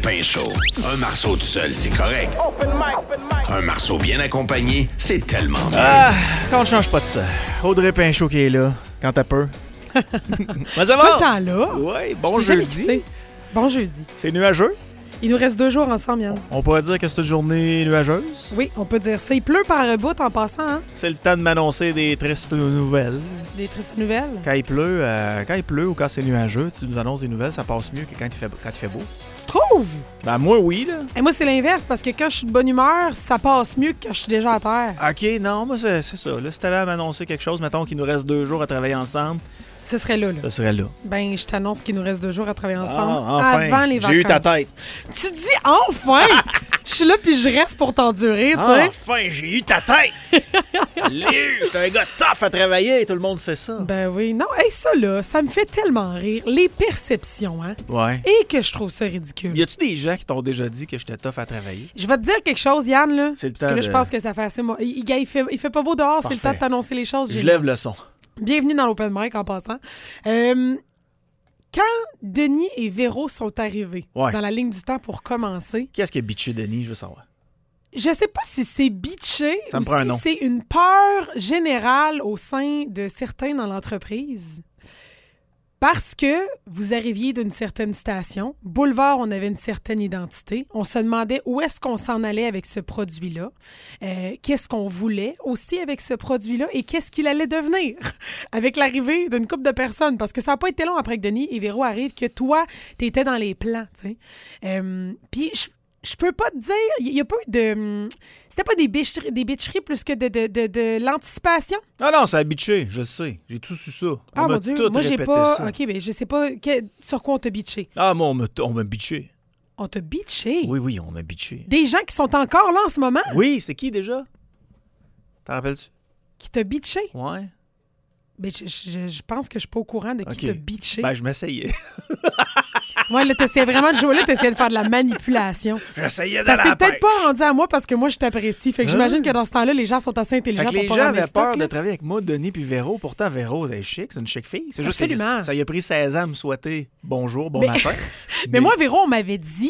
Pain Show. Un marceau tout seul, c'est correct. Un marceau bien accompagné, c'est tellement mieux. Quand on ne change pas de ça. Audrey Pinchot qui est là, quand t'as peur. Mais ça va? Tout le temps là. Oui, bon jeudi. Bon jeudi. C'est nuageux. Il nous reste 2 jours ensemble, Yann. On pourrait dire que c'est une journée nuageuse. Oui, on peut dire ça. Il pleut par bout en passant, hein? C'est le temps de m'annoncer des tristes nouvelles. Des tristes nouvelles? Quand il pleut ou quand c'est nuageux, tu nous annonces des nouvelles, ça passe mieux que quand il fait beau. Tu trouves? Ben moi, oui, là. Et moi, c'est l'inverse, parce que quand je suis de bonne humeur, ça passe mieux que quand je suis déjà à terre. OK, non, moi, c'est ça. Là, si t'avais à m'annoncer quelque chose, mettons qu'il nous reste 2 jours à travailler ensemble... Ce serait là. Ce serait là. Ben, je t'annonce qu'il nous reste 2 jours à travailler ensemble enfin. avant les vacances. J'ai eu ta tête. Tu dis enfin! Je suis là puis je reste pour t'endurer, tu sais. Enfin, j'ai eu ta tête! J'étais un gars tough à travailler, tout le monde sait ça. Ben oui. Non, hey, ça là, ça me fait tellement rire. Les perceptions, hein? Ouais. Et que je trouve ça ridicule. Y a-tu des gens qui t'ont déjà dit que j'étais tough à travailler? Je vais te dire quelque chose, Yann, là. C'est le parce que là, je pense que ça fait assez... Il fait pas beau dehors, Parfait. C'est le temps de t'annoncer les choses. Je lève le son. Bienvenue dans l'Open Mic, en passant. Quand Denis et Véro sont arrivés dans la ligne du temps pour commencer... Qui est-ce qui a bitché Denis, je veux savoir? Je sais pas si c'est bitché ou si c'est une peur générale au sein de certains dans l'entreprise. Parce que vous arriviez d'une certaine station, Boulevard, on avait une certaine identité. On se demandait où est-ce qu'on s'en allait avec ce produit-là, qu'est-ce qu'on voulait aussi avec ce produit-là et qu'est-ce qu'il allait devenir avec l'arrivée d'une couple de personnes. Parce que ça n'a pas été long après que Denis et Véro arrivent que toi, t'étais dans les plans, tu sais. Puis je peux pas te dire, il y a pas eu de... C'était pas des bitcheries plus que de l'anticipation? Ah non, ça a bitché, je sais. J'ai tout su ça. Ah mon Dieu, moi j'ai pas... Ça. OK, ben je sais pas sur quoi on t'a bitché. Ah, moi, on m'a bitché. On t'a bitché? Oui, on m'a bitché. Des gens qui sont encore là en ce moment? Oui, c'est qui déjà? T'en rappelles-tu? Qui t'a bitché? Ouais. Ben, je pense que je suis pas au courant de qui t'a bitché. Ben, je m'essayais. Ouais, là, t'essayais vraiment de jouer là, t'essayais de faire de la manipulation. J'essayais de Ça s'est peut-être pas rendu à moi parce que moi, je t'apprécie. Fait que j'imagine que dans ce temps-là, les gens sont assez intelligents pour les pas gens ramener avaient stock, peur là. de travailler avec moi, Denis puis Véro. Pourtant, Véro, elle est chic, c'est une chic fille. C'est juste Absolument. que ça y a pris 16 ans à me souhaiter bonjour, bon matin. Mais moi, Véro, on m'avait dit,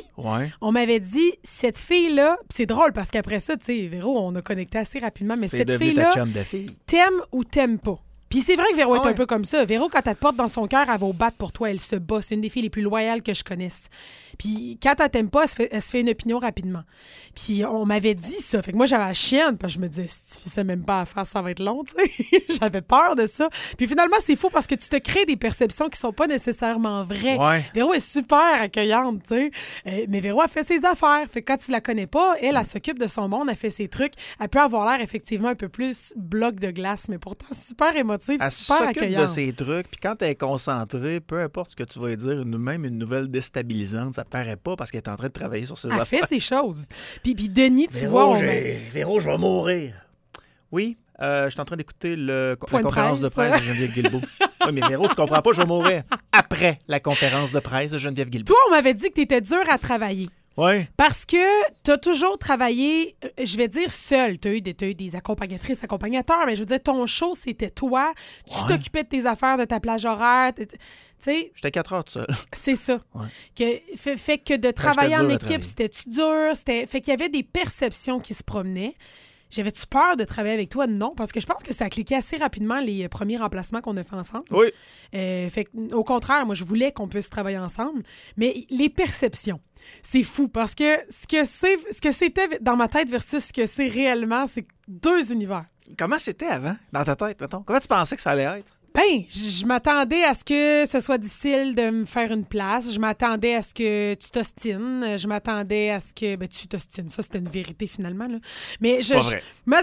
ouais. cette fille-là, pis c'est drôle parce qu'après ça, tu sais, Véro, on a connecté assez rapidement, mais c'est cette devenu fille-là, ta chum de fille. t'aimes ou t'aimes pas. Puis c'est vrai que Véro est un peu comme ça. Véro, quand elle te porte dans son cœur, elle va au battre pour toi. Elle se bat. C'est une des filles les plus loyales que je connaisse. Puis quand elle t'aime pas, elle se fait une opinion rapidement. Puis on m'avait dit ça. Fait que moi, j'avais la chienne. Puis je me disais, si tu fais ça même pas à faire, ça va être long, tu sais. J'avais peur de ça. Puis finalement, c'est faux parce que tu te crées des perceptions qui sont pas nécessairement vraies. Ouais. Véro est super accueillante, tu sais. Mais Véro a fait ses affaires. Fait que quand tu la connais pas, elle s'occupe de son monde, elle fait ses trucs. Elle peut avoir l'air effectivement un peu plus bloc de glace, mais pourtant super émotive, super accueillante. Elle s'occupe de ses trucs. Puis quand elle est concentrée, peu importe ce que tu vas lui dire, même une nouvelle déstabilisante, ça paraît pas parce qu'elle est en train de travailler sur ses affaires. Elle fait ses choses. Puis Denis, tu Véro, vois... Véro, je vais mourir. Oui, je suis en train d'écouter la conférence de presse de Geneviève Guilbeault. Oui, mais Véro, tu comprends pas, je vais mourir après la conférence de presse de Geneviève Guilbeault. Toi, on m'avait dit que tu étais dur à travailler. Oui. Parce que tu as toujours travaillé, je vais dire seul. Tu as eu des accompagnatrices, accompagnateurs, mais je veux dire, ton show, c'était toi. Tu t'occupais de tes affaires, de ta plage horaire. J'étais 4 heures tout seul. C'est ça. Ouais. Fait que de travailler en équipe, c'était-tu dur? Fait qu'il y avait des perceptions qui se promenaient. J'avais-tu peur de travailler avec toi? Non, parce que je pense que ça a cliqué assez rapidement les premiers remplacements qu'on a fait ensemble. Oui. Fait que, au contraire, moi, je voulais qu'on puisse travailler ensemble. Mais les perceptions, c'est fou parce que ce que c'était dans ma tête versus ce que c'est réellement, c'est 2 univers. Comment c'était avant, dans ta tête, mettons? Comment tu pensais que ça allait être? Ben, je m'attendais à ce que ce soit difficile de me faire une place. Je m'attendais à ce que tu t'ostines. Je m'attendais à ce que... Ben, tu t'ostines. Ça, c'était une vérité, finalement, là. Mais pas vrai.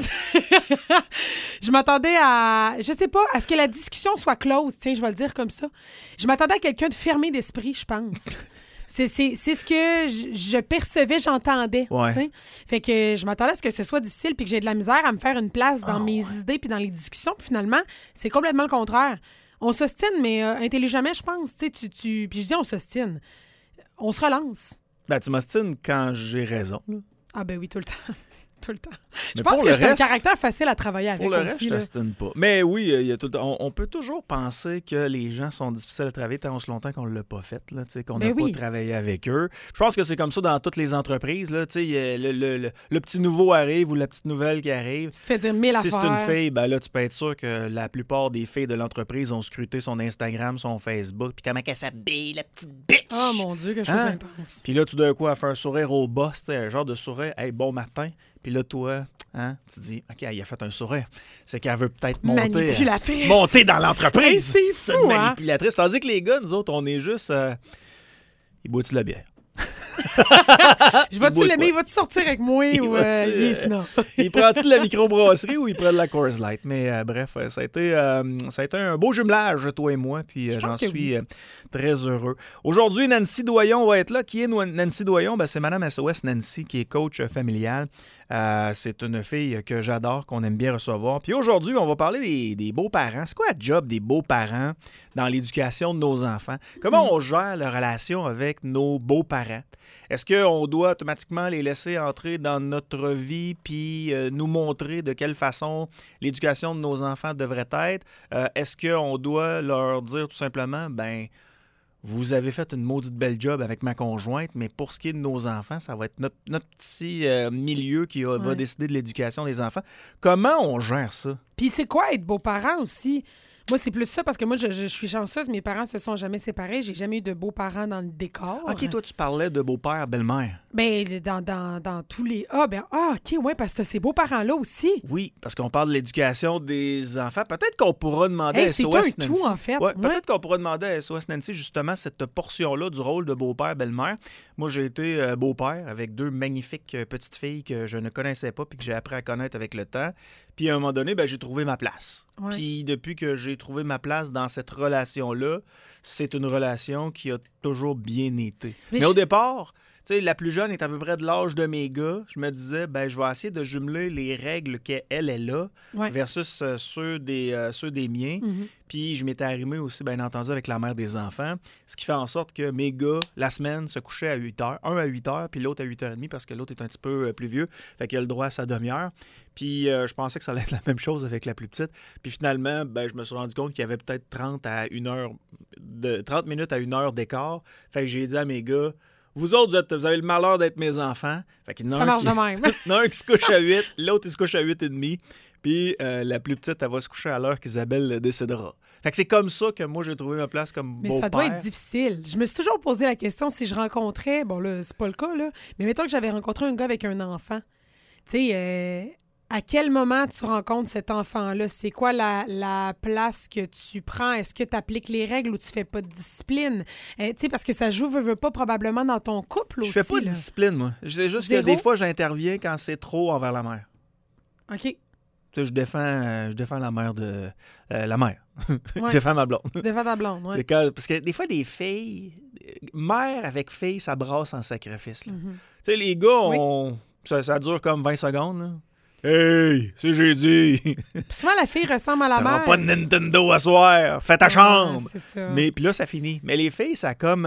Je m'attendais à... Je sais pas, à ce que la discussion soit close. Tiens, je vais le dire comme ça. Je m'attendais à quelqu'un de fermé d'esprit, je pense. C'est ce que je percevais, j'entendais. Ouais. Fait que je m'attendais à ce que ce soit difficile puis que j'ai de la misère à me faire une place dans mes idées puis dans les discussions. Puis finalement, c'est complètement le contraire. On s'ostine, mais intelligemment, je pense. Puis je dis on s'ostine. On se relance. Ben, tu m'ostines quand j'ai raison. Là. Ah ben oui, tout le temps. Tout le temps. Je pense que j'ai un caractère facile à travailler avec. Pour le reste, aussi, je t'ostine pas. Mais oui, on peut toujours penser que les gens sont difficiles à travailler tant aussi longtemps qu'on ne l'a pas fait, là, qu'on n'a pas travaillé avec eux. Je pense que c'est comme ça dans toutes les entreprises. Là, le petit nouveau arrive ou la petite nouvelle qui arrive. Tu te fais dire 1000 affaires. Si c'est une fille, ben là, tu peux être sûr que la plupart des filles de l'entreprise ont scruté son Instagram, son Facebook, puis comment qu'elle s'habille, la petite bitch! Oh mon Dieu, quelque chose d'intense. Puis là, tout d'un coup, elle fait un sourire au boss, un genre de sourire, hey, bon matin. Puis là, toi, tu te dis, OK, il a fait un sourire. C'est qu'elle veut peut-être monter dans l'entreprise. Hey, c'est fou, c'est une manipulatrice. Tandis que les gars, nous autres, on est juste... ils boivent-tu de la bière? Je vais-tu l'aimer? Il va-tu sortir avec moi ou non? Il prend-tu de la microbrasserie ou il prend de la Coors Light? Mais bref, ça a été un beau jumelage, toi et moi, puis j'en suis très heureux. Aujourd'hui, Nancy Doyon va être là. Qui est Nancy Doyon? Ben, c'est Madame SOS Nancy, qui est coach familial. C'est une fille que j'adore, qu'on aime bien recevoir. Puis aujourd'hui, on va parler des beaux-parents. C'est quoi le job des beaux-parents dans l'éducation de nos enfants? Comment on gère la relation avec nos beaux-parents? Est-ce qu'on doit automatiquement les laisser entrer dans notre vie puis nous montrer de quelle façon l'éducation de nos enfants devrait être? Est-ce qu'on doit leur dire tout simplement, ben vous avez fait une maudite belle job avec ma conjointe, mais pour ce qui est de nos enfants, ça va être notre petit milieu qui va décider de l'éducation des enfants. Comment on gère ça? Puis c'est quoi être beau-parent aussi? Moi, c'est plus ça parce que moi, je suis chanceuse. Mes parents se sont jamais séparés. J'ai jamais eu de beaux-parents dans le décor. OK, toi, tu parlais de beau-père, belle-mère. Bien, dans tous les... OK, ouais, parce que ces beaux-parents-là aussi. Oui, parce qu'on parle de l'éducation des enfants. Peut-être qu'on pourra demander à SOS Nancy. C'est un tout, en fait. Ouais, peut-être qu'on pourra demander à SOS Nancy, justement, cette portion-là du rôle de beau-père, belle-mère. Moi, j'ai été beau-père avec 2 magnifiques petites filles que je ne connaissais pas puis que j'ai appris à connaître avec le temps. Puis, à un moment donné, j'ai trouvé ma place. Ouais. Puis, depuis que j'ai trouvé ma place dans cette relation-là, c'est une relation qui a toujours bien été. Mais au départ... Tu sais, la plus jeune est à peu près de l'âge de mes gars. Je me disais, je vais essayer de jumeler les règles qu'elle est là versus ceux des miens. Mm-hmm. Puis je m'étais arrimé aussi, bien entendu, avec la mère des enfants. Ce qui fait en sorte que mes gars, la semaine, se couchaient à 8 h. Un à 8 h, puis l'autre à 8h30 parce que l'autre est un petit peu plus vieux. Fait qu'il a le droit à sa demi-heure. Puis je pensais que ça allait être la même chose avec la plus petite. Puis finalement, je me suis rendu compte qu'il y avait peut-être 30 minutes à 1 heure d'écart. Fait que j'ai dit à mes gars... Vous autres, vous avez le malheur d'être mes enfants. Fait qu'il y en a ça marche de même. Il y en a un qui se couche à 8, l'autre, il se couche à 8h30. Puis la plus petite, elle va se coucher à l'heure qu'Isabelle décédera. Fait que c'est comme ça que moi, j'ai trouvé ma place comme beau-père. Mais ça doit être difficile. Je me suis toujours posé la question si je rencontrais... Bon, là, c'est pas le cas, là. Mais mettons que j'avais rencontré un gars avec un enfant. Tu sais... À quel moment tu rencontres cet enfant-là? C'est quoi la place que tu prends? Est-ce que tu appliques les règles ou tu fais pas de discipline? Parce que ça joue, veut pas, probablement dans ton couple aussi. Je fais pas de discipline, moi. C'est juste que des fois, j'interviens quand c'est trop envers la mère. OK. Je défends la mère de... la mère. Ouais. Je défends ma blonde. Tu défends ta blonde, oui. Parce que des fois, des filles... Mère avec fille, ça brasse en sacrifice. Mm-hmm. Tu sais, les gars, ça dure comme 20 secondes, là. Hey, c'est j'ai dit. Souvent, la fille ressemble à la mère. Pas de Nintendo à soir. Fais ta chambre. C'est ça. Mais puis là, ça finit. Mais les filles, ça comme...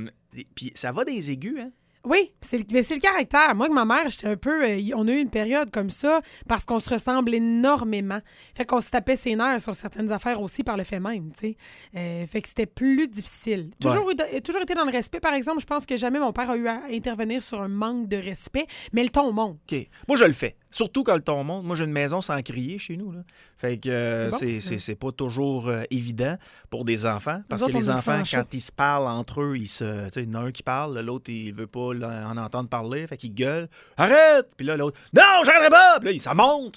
puis ça va des aigus, hein? Oui, mais c'est le caractère. Moi, avec ma mère, j'étais un peu... on a eu une période comme ça parce qu'on se ressemble énormément. Fait qu'on se tapait ses nerfs sur certaines affaires aussi par le fait même, tu sais. Fait que c'était plus difficile. Toujours été dans le respect, par exemple. Je pense que jamais mon père a eu à intervenir sur un manque de respect, mais le ton monte. OK. Moi, je le fais. Surtout quand le ton monte. Moi, j'ai une maison sans crier chez nous, là. Fait que c'est pas toujours évident pour des enfants. Parce que les enfants, quand ils se parlent entre eux, il y en a un qui parle, l'autre, il veut pas en entendre parler. Fait qu'il gueule. Arrête! Puis là, l'autre, non, j'arrêterai pas! Puis là, ça monte.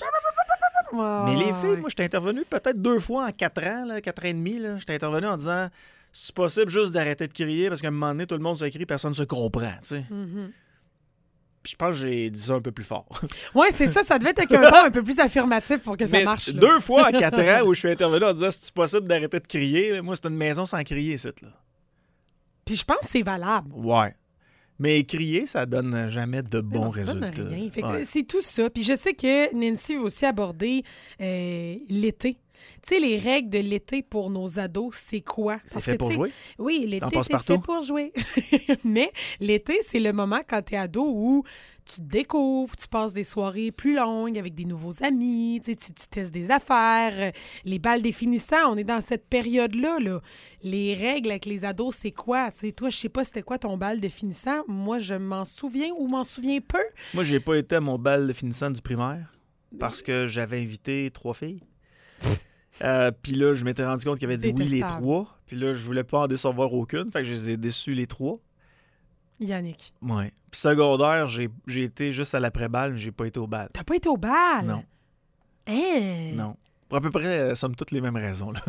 Mais les filles, moi, j'étais intervenu peut-être 2 fois en 4 ans, 4 ans et demi. J'étais intervenu en disant, c'est possible juste d'arrêter de crier parce qu'à un moment donné, tout le monde se crie, personne ne se comprend, tu sais. Mm-hmm. Puis je pense que j'ai dit ça un peu plus fort. Oui, c'est ça. Ça devait être avec un ton un peu plus affirmatif pour que ça marche. Là. 2 fois en 4 ans où je suis intervenu en disant c'est possible d'arrêter de crier. Moi, c'est une maison sans crier, cette là. Puis je pense que c'est valable. Ouais. Mais crier, ça donne jamais de bons résultats. Ça donne rien. Fait que c'est tout ça. Puis je sais que Nancy veut aussi aborder l'été. Tu sais, les règles de l'été pour nos ados, c'est quoi? C'est fait pour jouer? Oui, l'été, c'est fait pour jouer. Mais l'été, c'est le moment quand t'es ado où tu te découvres, tu passes des soirées plus longues avec des nouveaux amis, tu testes des affaires, les balles définissants, on est dans cette période-là. Là. Les règles avec les ados, c'est quoi? T'sais, toi, je sais pas c'était quoi ton bal définissant. Moi, je m'en souviens ou m'en souviens peu. Moi, j'ai pas été à mon bal définissant du primaire parce que j'avais invité 3 filles. Puis là, je m'étais rendu compte qu'il y avait dit oui les 3. Puis là, je voulais pas en décevoir aucune. Fait que je les ai déçus les 3. Yannick. Ouais. Puis secondaire, j'ai été juste à l'après-balle, mais j'ai pas été au bal. T'as pas été au bal? Non. Hein? Non. Pour à peu près, somme toutes les mêmes raisons, là.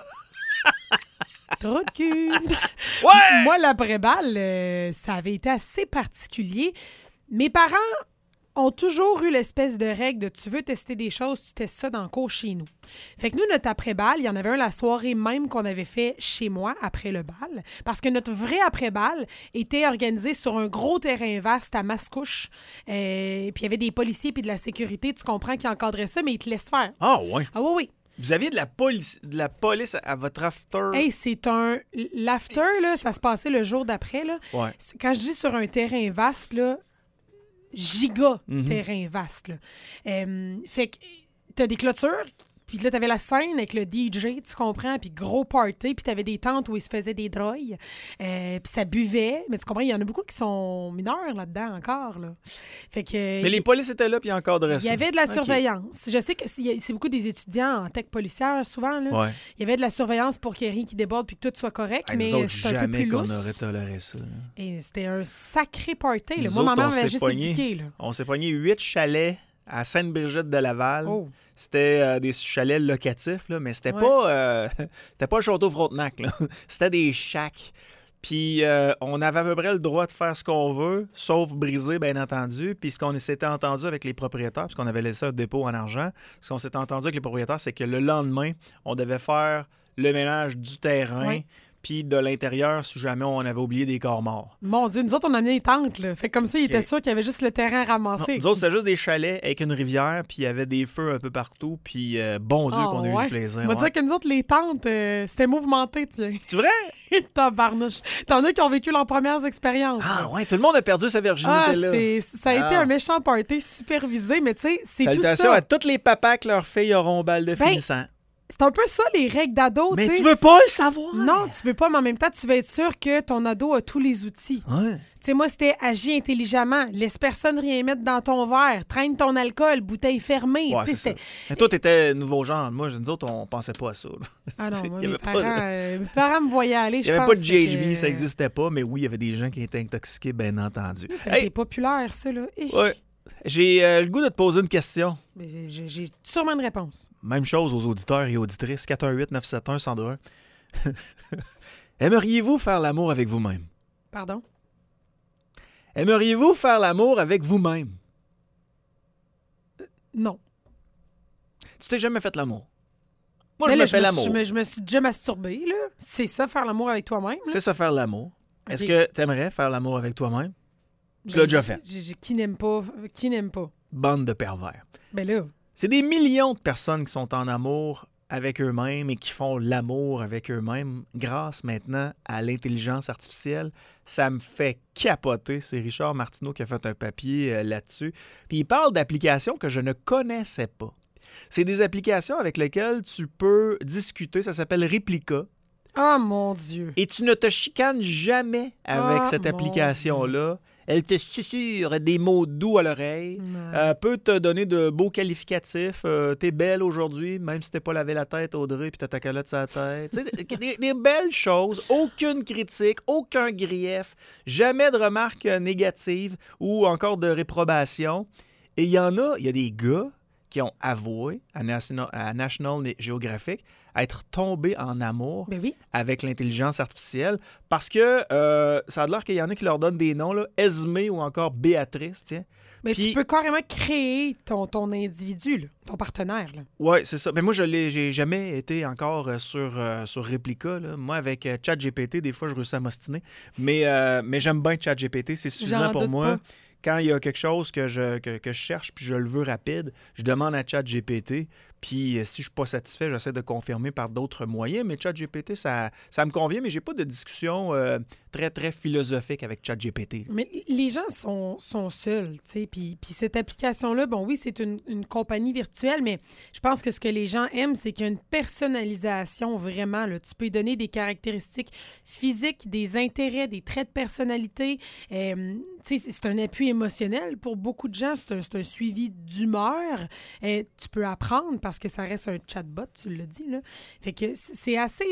Trop de cul! Ouais! Moi, l'après-balle, ça avait été assez particulier. Mes parents ont toujours eu l'espèce de règle de tu veux tester des choses, tu testes ça dans le cours chez nous. Fait que nous, notre après-balle, il y en avait un la soirée même qu'on avait fait chez moi après le bal, parce que notre vrai après-balle était organisé sur un gros terrain vaste à Mascouche. Puis il y avait des policiers puis de la sécurité, tu comprends, qui encadraient ça, mais ils te laissent faire. Ah ouais? Ah oui. Vous aviez de la police à votre after? Hey, c'est un... L'after, là, ça se passait le jour d'après, là. Ouais. Quand je dis sur un terrain vaste, là, giga terrain vaste. Là. Fait que t'as des clôtures, puis là, t'avais la scène avec le DJ, tu comprends, puis gros party, puis t'avais des tentes où ils se faisaient des drogues, puis ça buvait, mais tu comprends, il y en a beaucoup qui sont mineurs là-dedans encore. Là. Fait que, mais les polices étaient là, puis encadraient ça. Il y avait de la surveillance. Je sais que c'est beaucoup des étudiants en tech policière, souvent. Là. Ouais. Il y avait de la surveillance pour qu'il n'y ait rien qui déborde puis que tout soit correct, mais c'est un peu plus lousse. Jamais qu'on aurait toléré ça. Là. Et c'était un sacré party. Là. Nous Moi, autres, ma mère m'avait juste éduqué. On s'est pogné 8 chalets à Sainte-Brigitte de Laval. Oh. C'était des chalets locatifs, là, mais c'était pas le château Frontenac. Là. C'était des shacks. Puis on avait à peu près le droit de faire ce qu'on veut, sauf briser, bien entendu. Puis ce qu'on s'était entendu avec les propriétaires, puisqu'on avait laissé un dépôt en argent, ce qu'on s'était entendu avec les propriétaires, c'est que le lendemain, on devait faire le ménage du terrain, puis de l'intérieur, si jamais on avait oublié des corps morts. Mon Dieu, nous autres, on a amené des tentes, là. Fait comme ça, il était sûr qu'il y avait juste le terrain ramassé. Non, nous autres, c'était juste des chalets avec une rivière, puis il y avait des feux un peu partout, puis bon Dieu qu'on a eu du plaisir. On va dire que nous autres, les tentes, c'était mouvementé, tiens. C'est vrai? Tabarnouche. T'en as qui ont vécu leurs premières expériences. Ah là. Ouais, tout le monde a perdu sa virginité là. Ça a été un méchant party supervisé, mais tu sais, c'est tout ça. Salutations à tous les papas que leurs filles auront bal de finissant. C'est un peu ça, les règles d'ado. Mais tu veux pas le savoir. Non, tu veux pas, mais en même temps, tu veux être sûr que ton ado a tous les outils. Ouais. Tu sais, moi, c'était agis intelligemment. Laisse personne rien mettre dans ton verre. Traîne ton alcool, bouteille fermée. Ouais, c'est ça. Mais toi, t'étais nouveau genre. Moi, nous autres, on pensait pas à ça. Là. Ah non, moi, mes parents me voyaient aller. Il n'y avait pas de GHB, ça n'existait pas. Mais oui, il y avait des gens qui étaient intoxiqués, bien entendu. Ça a été populaire, ça, là. Ouais. J'ai le goût de te poser une question. J'ai sûrement une réponse. Même chose aux auditeurs et auditrices. 418-971-1021. Aimeriez-vous faire l'amour avec vous-même? Pardon? Aimeriez-vous faire l'amour avec vous-même? Non. Tu t'es jamais fait l'amour? Moi, je me fais l'amour. Je me suis déjà masturbée, là. C'est ça, faire l'amour avec toi-même? C'est ça, faire l'amour. Okay. Est-ce que tu aimerais faire l'amour avec toi-même? Tu l'as déjà fait. Qui n'aime pas? Qui n'aime pas? Bande de pervers. Ben là. C'est des millions de personnes qui sont en amour avec eux-mêmes et qui font l'amour avec eux-mêmes grâce maintenant à l'intelligence artificielle. Ça me fait capoter. C'est Richard Martineau qui a fait un papier là-dessus. Puis il parle d'applications que je ne connaissais pas. C'est des applications avec lesquelles tu peux discuter. Ça s'appelle Replica. Oh mon Dieu! Et tu ne te chicanes jamais avec cette application-là. Elle te susurre des mots doux à l'oreille, peut te donner de beaux qualificatifs. T'es belle aujourd'hui, même si t'es pas lavé la tête, Audrey, puis t'as ta calotte sur la tête. des belles choses, aucune critique, aucun grief, jamais de remarques négatives ou encore de réprobation. Et il y a des gars qui ont avoué à National Geographic être tombés en amour avec l'intelligence artificielle parce que ça a l'air qu'il y en a qui leur donnent des noms, là, Esmé ou encore Béatrice, tiens. Mais tu peux carrément créer ton individu, là, ton partenaire. Oui, c'est ça. Mais moi, j'ai jamais été encore sur Replica. Là. Moi, avec ChatGPT, des fois, je réussis à m'ostiner. Mais j'aime bien ChatGPT. C'est suffisant pour moi. quand il y a quelque chose que je cherche puis je le veux rapide, je demande à ChatGPT. Puis si je ne suis pas satisfait, j'essaie de confirmer par d'autres moyens. Mais ChatGPT, ça me convient, mais je n'ai pas de discussion très, très philosophique avec ChatGPT. Mais les gens sont seuls, tu sais. Puis cette application-là, bon, oui, c'est une compagnie virtuelle, mais je pense que ce que les gens aiment, c'est qu'il y a une personnalisation vraiment. Là. Tu peux lui donner des caractéristiques physiques, des intérêts, des traits de personnalité. Tu sais, c'est un appui émotionnel pour beaucoup de gens. C'est un suivi d'humeur. Tu peux apprendre parce que ça reste un chatbot, tu l'as dit, là. Fait que c'est assez...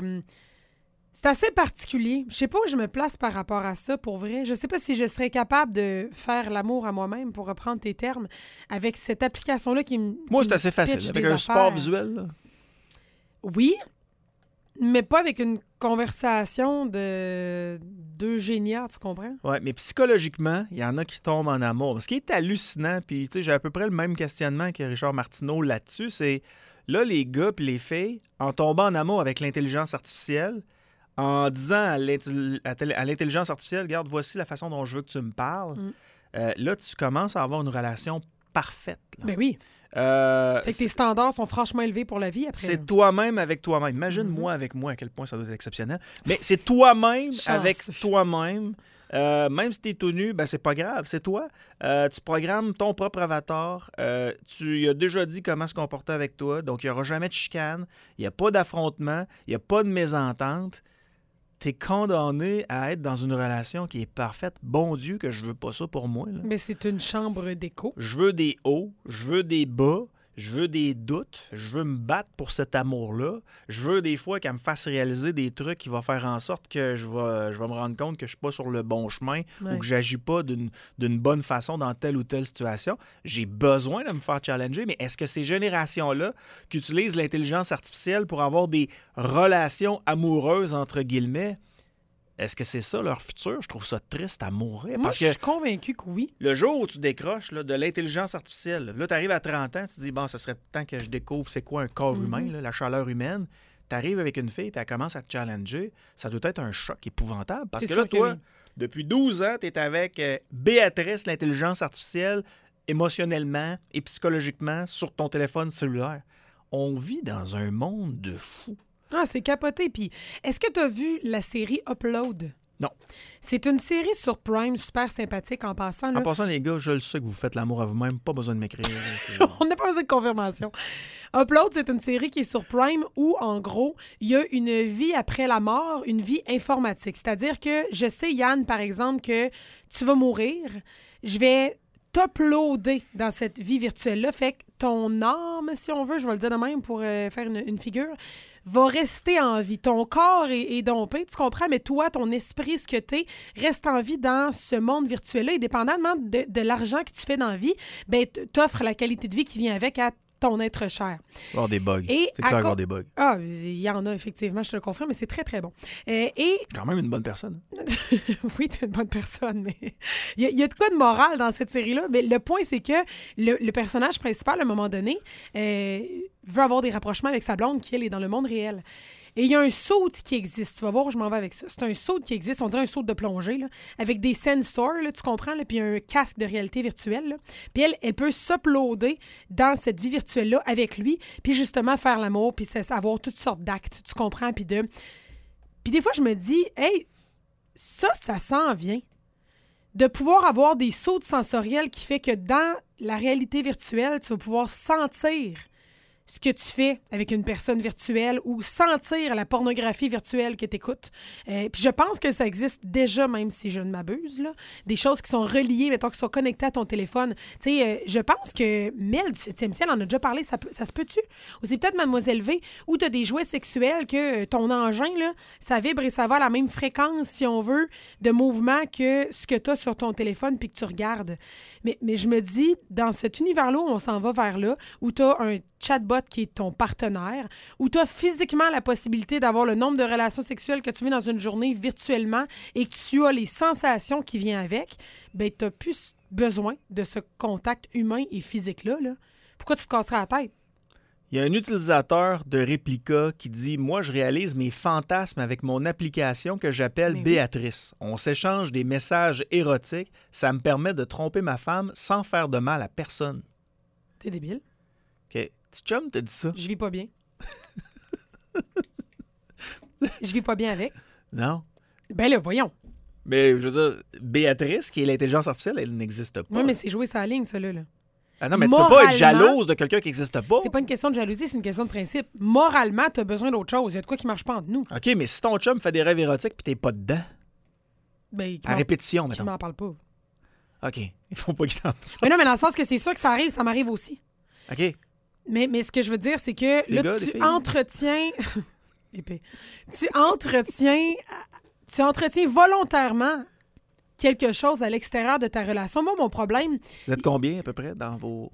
c'est assez particulier. Je sais pas où je me place par rapport à ça, pour vrai. Je sais pas si je serais capable de faire l'amour à moi-même, pour reprendre tes termes, avec cette application-là qui me... Moi, c'est assez facile. Avec un support visuel, là. Oui, mais pas avec une conversation de deux géniards, tu comprends? Oui, mais psychologiquement, il y en a qui tombent en amour. Ce qui est hallucinant, puis tu sais, j'ai à peu près le même questionnement que Richard Martineau là-dessus, c'est là, les gars puis les filles, en tombant en amour avec l'intelligence artificielle, en disant à l'intelligence artificielle, regarde, voici la façon dont je veux que tu me parles, là, tu commences à avoir une relation parfaite. Là. Ben oui. Fait que tes standards sont franchement élevés pour la vie après. C'est toi-même avec toi-même. Imagine moi avec moi, à quel point ça doit être exceptionnel. Mais c'est toi-même avec toi-même. Même si tu es tout nu, ben c'est pas grave, c'est toi. Tu programmes ton propre avatar. Tu as déjà dit comment se comporter avec toi. Donc, il n'y aura jamais de chicane. Il n'y a pas d'affrontement. Il n'y a pas de mésentente. Tu es condamné à être dans une relation qui est parfaite. Bon Dieu, que je veux pas ça pour moi. Là. Mais c'est une chambre d'écho. Je veux des hauts, je veux des bas, je veux des doutes, je veux me battre pour cet amour-là. Je veux des fois qu'elle me fasse réaliser des trucs qui vont faire en sorte que je vais me rendre compte que je suis pas sur le bon chemin ou que j'agis pas d'une bonne façon dans telle ou telle situation. J'ai besoin de me faire challenger, mais est-ce que ces générations-là qui utilisent l'intelligence artificielle pour avoir des relations amoureuses, entre guillemets, est-ce que c'est ça leur futur? Je trouve ça triste à mourir. Moi, je suis convaincu que oui. Le jour où tu décroches là, de l'intelligence artificielle, là, tu arrives à 30 ans, tu te dis, bon, ce serait temps que je découvre c'est quoi un corps humain, là, la chaleur humaine. Tu arrives avec une fille et elle commence à te challenger. Ça doit être un choc épouvantable. Parce que là, toi, depuis 12 ans, tu es avec Béatrice, l'intelligence artificielle, émotionnellement et psychologiquement sur ton téléphone cellulaire. On vit dans un monde de fous. Ah, c'est capoté. Puis, est-ce que tu as vu la série Upload? Non. C'est une série sur Prime super sympathique en passant. Là. En passant, les gars, je le sais que vous faites l'amour à vous-même. Pas besoin de m'écrire. On n'a pas besoin de confirmation. Upload, c'est une série qui est sur Prime où, en gros, il y a une vie après la mort, une vie informatique. C'est-à-dire que je sais, Yann, par exemple, que tu vas mourir. Je vais t'uploader dans cette vie virtuelle-là. Fait que ton âme, si on veut, je vais le dire de même pour faire une figure, va rester en vie. Ton corps est dompé, tu comprends, mais toi, ton esprit, ce que t'es, reste en vie dans ce monde virtuel-là. Et dépendamment de l'argent que tu fais dans la vie, ben, t'offres la qualité de vie qui vient avec à ton être cher. Il va y avoir des bugs. C'est clair qu'il va y avoir des bugs. Ah, il y en a, effectivement, je te le confirme, mais c'est très, très bon. Quand même une bonne personne. Oui, tu es une bonne personne, mais il y a de quoi de moral dans cette série-là. Mais le point, c'est que le personnage principal, à un moment donné, veut avoir des rapprochements avec sa blonde qui, elle, est dans le monde réel. Et il y a un saut qui existe. Tu vas voir où je m'en vais avec ça. C'est un saut qui existe, on dirait un saut de plongée, là, avec des sensors, là, tu comprends, là, puis un casque de réalité virtuelle. Là. Puis elle peut s'uploader dans cette vie virtuelle-là avec lui, puis justement faire l'amour, puis avoir toutes sortes d'actes, tu comprends, puis des fois, je me dis, hey, ça s'en vient. De pouvoir avoir des sauts sensoriels qui fait que dans la réalité virtuelle, tu vas pouvoir sentir ce que tu fais avec une personne virtuelle ou sentir la pornographie virtuelle que tu écoutes. Puis je pense que ça existe déjà, même si je ne m'abuse, là. Des choses qui sont reliées, mettons, qui sont connectées à ton téléphone. Tu sais, je pense que Mel du 7e ciel en a déjà parlé. Ça se peut-tu? Ou c'est peut-être Mademoiselle V, où tu as des jouets sexuels que ton engin, là, ça vibre et ça va à la même fréquence, si on veut, de mouvement que ce que tu as sur ton téléphone puis que tu regardes. Mais je me dis, dans cet univers-là où on s'en va vers là, où tu as un chatbot qui est ton partenaire, où tu as physiquement la possibilité d'avoir le nombre de relations sexuelles que tu veux dans une journée virtuellement et que tu as les sensations qui viennent avec, bien, tu n'as plus besoin de ce contact humain et physique-là. Là. Pourquoi tu te casserais la tête? Il y a un utilisateur de Réplica qui dit « Moi, je réalise mes fantasmes avec mon application que j'appelle Béatrice. On s'échange des messages érotiques. Ça me permet de tromper ma femme sans faire de mal à personne. » T'es débile. OK. Petit chum, t'as dit ça? Je vis pas bien. Je vis pas bien avec. Non. Ben là, voyons. Mais je veux dire, Béatrice, qui est l'intelligence artificielle, elle n'existe pas. Oui, mais c'est jouer sa ligne, ça, là. Ah non, mais tu peux pas être jalouse de quelqu'un qui n'existe pas. C'est pas une question de jalousie, c'est une question de principe. Moralement, t'as besoin d'autre chose. Il y a de quoi qui marche pas entre nous. OK, mais si ton chum fait des rêves érotiques puis t'es pas dedans, ben, à répétition, mettons. Tu m'en parles pas. OK. Il faut pas qu'il t'en parle. Mais non, mais dans le sens que c'est sûr que ça arrive, ça m'arrive aussi. OK. Mais ce que je veux dire, c'est que là, tu entretiens... tu entretiens volontairement quelque chose à l'extérieur de ta relation. Moi, mon problème... Vous êtes combien, à peu près, dans vos...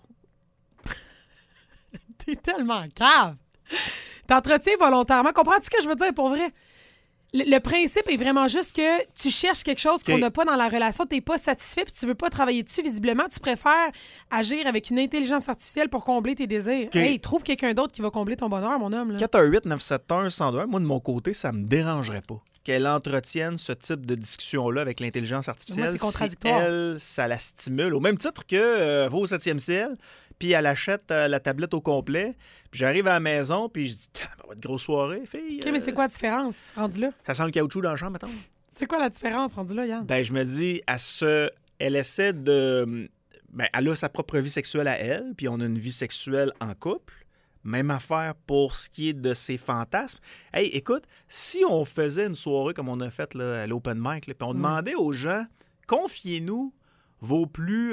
T'es tellement cave! T'entretiens volontairement. Comprends-tu ce que je veux dire, pour vrai? Le principe est vraiment juste que tu cherches quelque chose qu'on n'a pas dans la relation, t'es pas satisfait puis tu veux pas travailler dessus. Visiblement, tu préfères agir avec une intelligence artificielle pour combler tes désirs. Hey, trouve quelqu'un d'autre qui va combler ton bonheur, mon homme. 418-971-1021, moi, de mon côté, ça me dérangerait pas qu'elle entretienne ce type de discussion-là avec l'intelligence artificielle. Moi, c'est contradictoire. Si elle, ça la stimule. Au même titre que va au 7e ciel, puis elle achète la tablette au complet, puis j'arrive à la maison, puis je dis « Votre grosse soirée, fille. » OK, mais c'est quoi la différence, rendu là? Ça sent le caoutchouc dans la chambre, mettons. C'est quoi la différence, rendu là, Yann? Ben, je me dis, elle essaie de... Ben, elle a sa propre vie sexuelle à elle, puis on a une vie sexuelle en couple. Même affaire pour ce qui est de ses fantasmes. Hey, écoute, si on faisait une soirée comme on a fait là, à l'Open Mic, puis on demandait aux gens, confiez-nous vos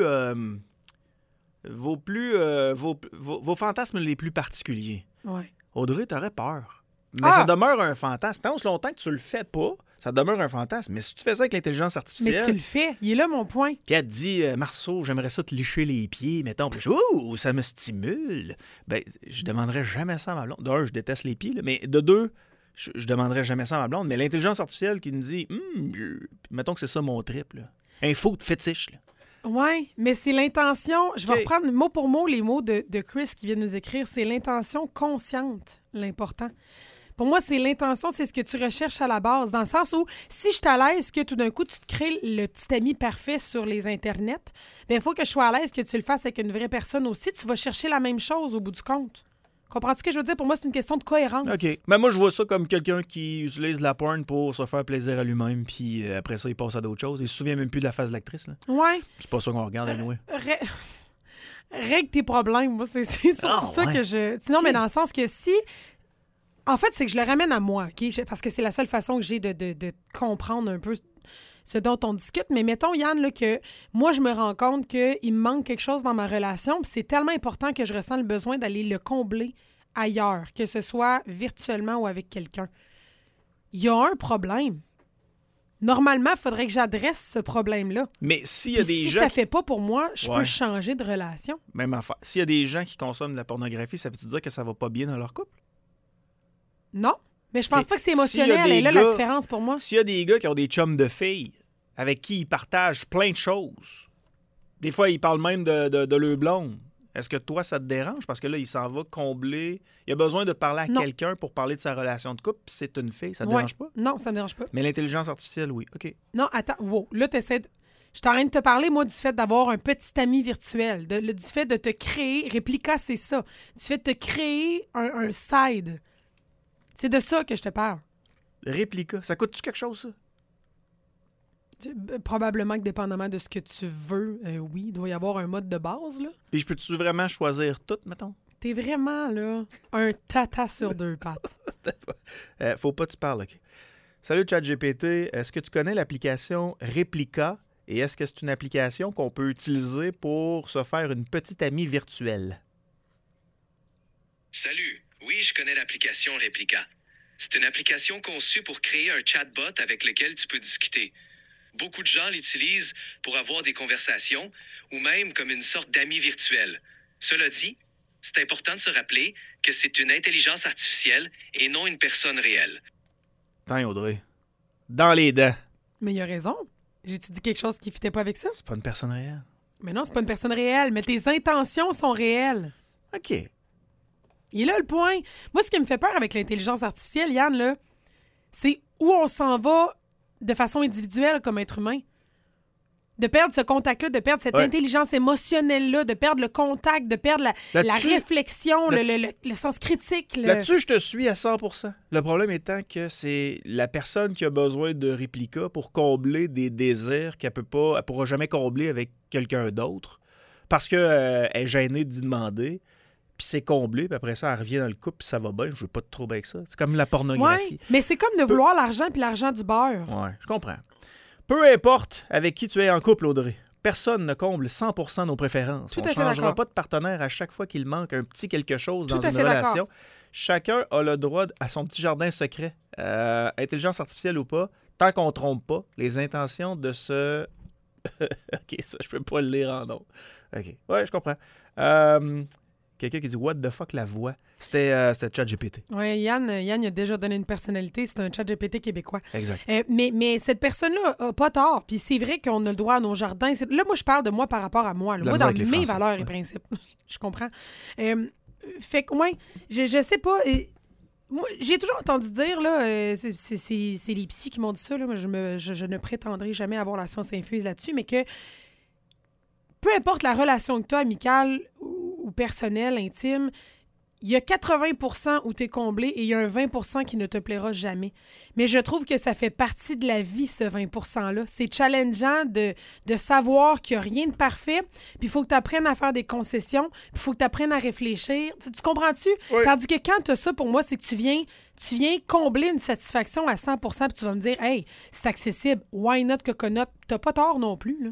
fantasmes les plus particuliers. Ouais. Audrey, t'aurais peur. Mais ça demeure un fantasme. Pense longtemps que tu le fais pas, ça demeure un fantasme. Mais si tu fais ça avec l'intelligence artificielle... Mais tu le fais. Il est là, mon point. Puis elle te dit, Marceau, j'aimerais ça te licher les pieds, mettons. Puis ouh, ça me stimule. Ben, je demanderais jamais ça à ma blonde. D'un, je déteste les pieds, là, mais de deux, je demanderais jamais ça à ma blonde. Mais l'intelligence artificielle qui me dit, mettons que c'est ça mon trip, là. Info de fétiche, là. Oui, mais c'est l'intention. Je vais reprendre mot pour mot les mots de Chris qui vient de nous écrire. C'est l'intention consciente, l'important. Pour moi, c'est l'intention, c'est ce que tu recherches à la base. Dans le sens où, si je suis à l'aise que tout d'un coup, tu te crées le petit ami parfait sur les internets, bien, il faut que je sois à l'aise que tu le fasses avec une vraie personne aussi. Tu vas chercher la même chose au bout du compte. Comprends-tu ce que je veux dire? Pour moi, c'est une question de cohérence. OK. Mais moi, je vois ça comme quelqu'un qui utilise la porn pour se faire plaisir à lui-même, puis après ça, il passe à d'autres choses. Il se souvient même plus de la face de l'actrice, là. Ouais. C'est pas ça qu'on regarde, anyway. Règle tes problèmes. Moi, c'est sur ça que je... Sinon, mais dans le sens que si... En fait, c'est que je le ramène à moi, OK? Parce que c'est la seule façon que j'ai de comprendre un peu ce dont on discute. Mais mettons, Yann, là, que moi, je me rends compte qu'il me manque quelque chose dans ma relation, puis c'est tellement important que je ressens le besoin d'aller le combler ailleurs, que ce soit virtuellement ou avec quelqu'un. Il y a un problème. Normalement, il faudrait que j'adresse ce problème-là. Mais s'il y a des gens... Si ça fait pas pour moi, je peux changer de relation. Même affaire. S'il y a des gens qui consomment de la pornographie, ça veut-tu dire que ça va pas bien dans leur couple? Non, mais je pense pas que c'est émotionnel. Et là, la différence pour moi. S'il y a des gars qui ont des chums de filles avec qui ils partagent plein de choses, des fois, ils parlent même de leur blonde. Est-ce que toi, ça te dérange? Parce que là, il s'en va combler. Il a besoin de parler à quelqu'un pour parler de sa relation de couple, puis c'est une fille. Ça te dérange pas? Non, ça me dérange pas. Mais l'intelligence artificielle, oui. OK. Non, attends. Wow. Là, t'essaies de... Je t'arrête de te parler, moi, du fait d'avoir un petit ami virtuel, du fait de te créer... Réplica, c'est ça. Du fait de te créer un side. C'est de ça que je te parle. Réplica. Ça coûte-tu quelque chose, ça? Probablement que dépendamment de ce que tu veux, oui, il doit y avoir un mode de base, là. Puis je peux-tu vraiment choisir tout, mettons? T'es vraiment, là, un tata sur deux pattes. Faut pas que tu parles, OK. Salut, ChatGPT. Est-ce que tu connais l'application Réplica? Et est-ce que c'est une application qu'on peut utiliser pour se faire une petite amie virtuelle? Salut. Oui, je connais l'application Réplica. C'est une application conçue pour créer un chatbot avec lequel tu peux discuter. Beaucoup de gens l'utilisent pour avoir des conversations ou même comme une sorte d'ami virtuel. Cela dit, c'est important de se rappeler que c'est une intelligence artificielle et non une personne réelle. Attends, Audrey. Dans les dents. Mais il a raison. J'ai-tu dit quelque chose qui ne fitait pas avec ça? C'est pas une personne réelle. Mais non, c'est pas une personne réelle. Mais tes intentions sont réelles. OK. Et là, le point, moi, ce qui me fait peur avec l'intelligence artificielle, Yann, là, c'est où on s'en va de façon individuelle comme être humain. De perdre ce contact-là, de perdre cette intelligence émotionnelle-là, de perdre le contact, de perdre la réflexion, le sens critique. Là-dessus, je te suis à 100%. Le problème étant que c'est la personne qui a besoin de réplica pour combler des désirs qu'elle pourra jamais combler avec quelqu'un d'autre parce qu'elle est gênée d'y demander. Puis c'est comblé, puis après ça, elle revient dans le couple, puis ça va bien. Je veux pas de trouble avec ça. C'est comme la pornographie. Oui, mais c'est comme de vouloir l'argent puis l'argent du beurre. Oui, je comprends. Peu importe avec qui tu es en couple, Audrey, personne ne comble 100% nos préférences. On ne changera pas de partenaire à chaque fois qu'il manque un petit quelque chose dans une relation. Chacun a le droit à son petit jardin secret. Intelligence artificielle ou pas, tant qu'on ne trompe pas, les intentions de ce... OK, ça, je peux pas le lire en nom. OK, ouais, je comprends. Quelqu'un qui dit « What the fuck, la voix? » C'était ChatGPT. Oui, Yann a déjà donné une personnalité. C'est un ChatGPT québécois. Exact. Mais cette personne-là n'a pas tort. Puis c'est vrai qu'on a le droit à nos jardins. Là, moi, je parle de moi par rapport à moi. Moi, dans mes valeurs et principes. Je comprends. Fait que, ouais, je sais pas... Moi, j'ai toujours entendu dire, là, c'est les psys qui m'ont dit ça. Là, moi, je ne prétendrai jamais avoir la science infuse là-dessus, mais que peu importe la relation que tu as, amicale ou personnelle, intime, il y a 80% où tu es comblé et il y a un 20% qui ne te plaira jamais. Mais je trouve que ça fait partie de la vie, ce 20%-là. C'est challengeant de savoir qu'il n'y a rien de parfait, puis il faut que tu apprennes à faire des concessions, puis il faut que tu apprennes à réfléchir. Tu comprends-tu? Oui. Tandis que quand tu as ça, pour moi, c'est que tu viens combler une satisfaction à 100%, puis tu vas me dire « Hey, c'est accessible, why not coconut? » T'as pas tort non plus, là.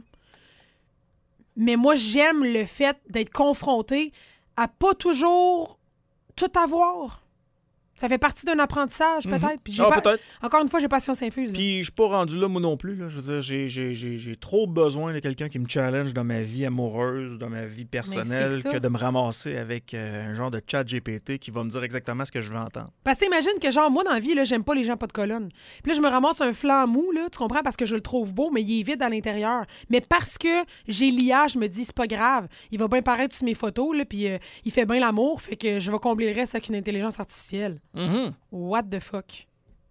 Mais moi, j'aime le fait d'être confronté à pas toujours tout avoir. Ça fait partie d'un apprentissage, peut-être. Puis peut-être. Encore une fois, j'ai pas science infuse. Puis je suis pas rendu là, moi non plus. Là. Je veux dire, j'ai trop besoin de quelqu'un qui me challenge dans ma vie amoureuse, dans ma vie personnelle, que de me ramasser avec un genre de chat GPT qui va me dire exactement ce que je veux entendre. Parce que imagine que, genre, moi, dans la vie, là, j'aime pas les gens pas de colonne. Puis là, je me ramasse un flanc mou, là, tu comprends, parce que je le trouve beau, mais il est vide à l'intérieur. Mais parce que j'ai l'IA, je me dis, c'est pas grave. Il va bien paraître sur mes photos, là, puis il fait bien l'amour, fait que je vais combler le reste avec une intelligence artificielle. Mm-hmm. What the fuck?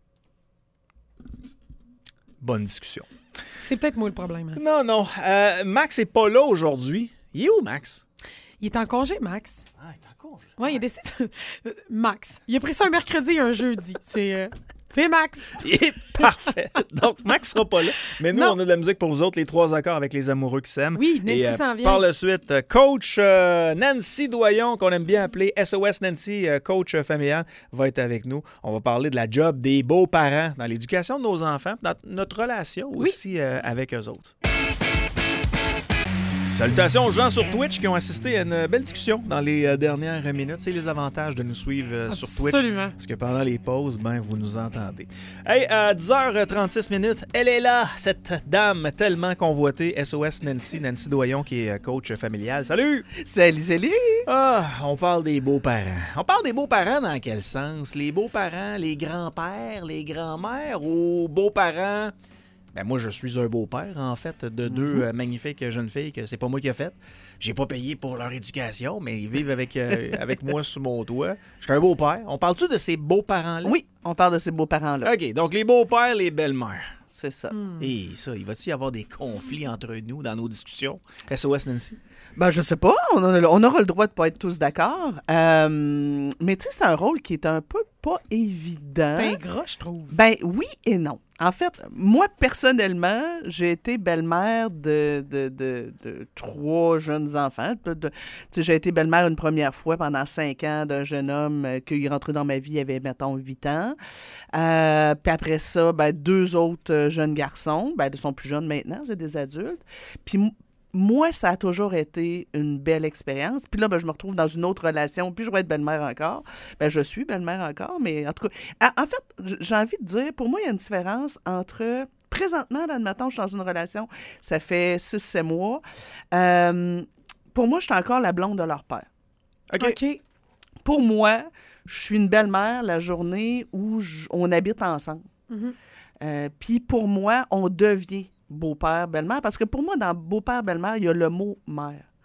Bonne discussion. C'est peut-être moi le problème. Hein? Non. Max est pas là aujourd'hui. Il est où, Max? Il est en congé, Max. Ah, il est en congé. Oui, il est décidé. Max. Il a pris ça un mercredi et un jeudi. C'est Max. Parfait. Donc, Max sera pas là. Mais nous, on a de la musique pour vous autres, les 3 accords avec les amoureux qui s'aiment. Oui, Nancy s'en vient. Par la suite, coach Nancy Doyon, qu'on aime bien appeler SOS Nancy, coach familial, va être avec nous. On va parler de la job des beaux-parents dans l'éducation de nos enfants, dans notre relation aussi avec eux autres. Salutations aux gens sur Twitch qui ont assisté à une belle discussion dans les dernières minutes. C'est les avantages de nous suivre sur Twitch. Absolument. Parce que pendant les pauses, vous nous entendez. Hey, à 10h36, elle est là, cette dame tellement convoitée, SOS Nancy Doyon, qui est coach familial. Salut! Salut! Ah, on parle des beaux-parents. On parle des beaux-parents dans quel sens? Les beaux-parents, les grands-pères, les grands-mères ou beaux-parents... Ben moi, je suis un beau-père, en fait, de 2 magnifiques jeunes filles que c'est pas moi qui ai faites. J'ai pas payé pour leur éducation, mais ils vivent avec moi sous mon toit. Je suis un beau-père. On parle-tu de ces beaux-parents-là? Oui, on parle de ces beaux-parents-là. OK, donc les beaux-pères, les belles-mères. C'est ça. Et ça, il va-t-il y avoir des conflits entre nous dans nos discussions? SOS Nancy? Ben, je sais pas. On aura le droit de pas être tous d'accord. Mais tu sais, c'est un rôle qui est un peu pas évident. C'est ingrat, je trouve. Ben oui et non. En fait, moi, personnellement, j'ai été belle-mère de 3 jeunes enfants. J'ai été belle-mère une première fois pendant 5 ans d'un jeune homme qui est rentré dans ma vie, il avait, mettons, 8 ans. Puis après ça, 2 autres jeunes garçons. Ils sont plus jeunes maintenant, c'est des adultes. Puis moi, ça a toujours été une belle expérience. Puis là, je me retrouve dans une autre relation. Puis je vais être belle-mère encore. Je suis belle-mère encore, mais en tout cas... En fait, j'ai envie de dire, pour moi, il y a une différence entre... Présentement, là, maintenant, je suis dans une relation, ça fait 6-7 mois. Pour moi, je suis encore la blonde de leur père. OK. Pour moi, je suis une belle-mère la journée où on habite ensemble. Mm-hmm. Puis pour moi, on devient beau-père, belle-mère. Parce que pour moi, dans beau-père, belle-mère, il y a le mot mère.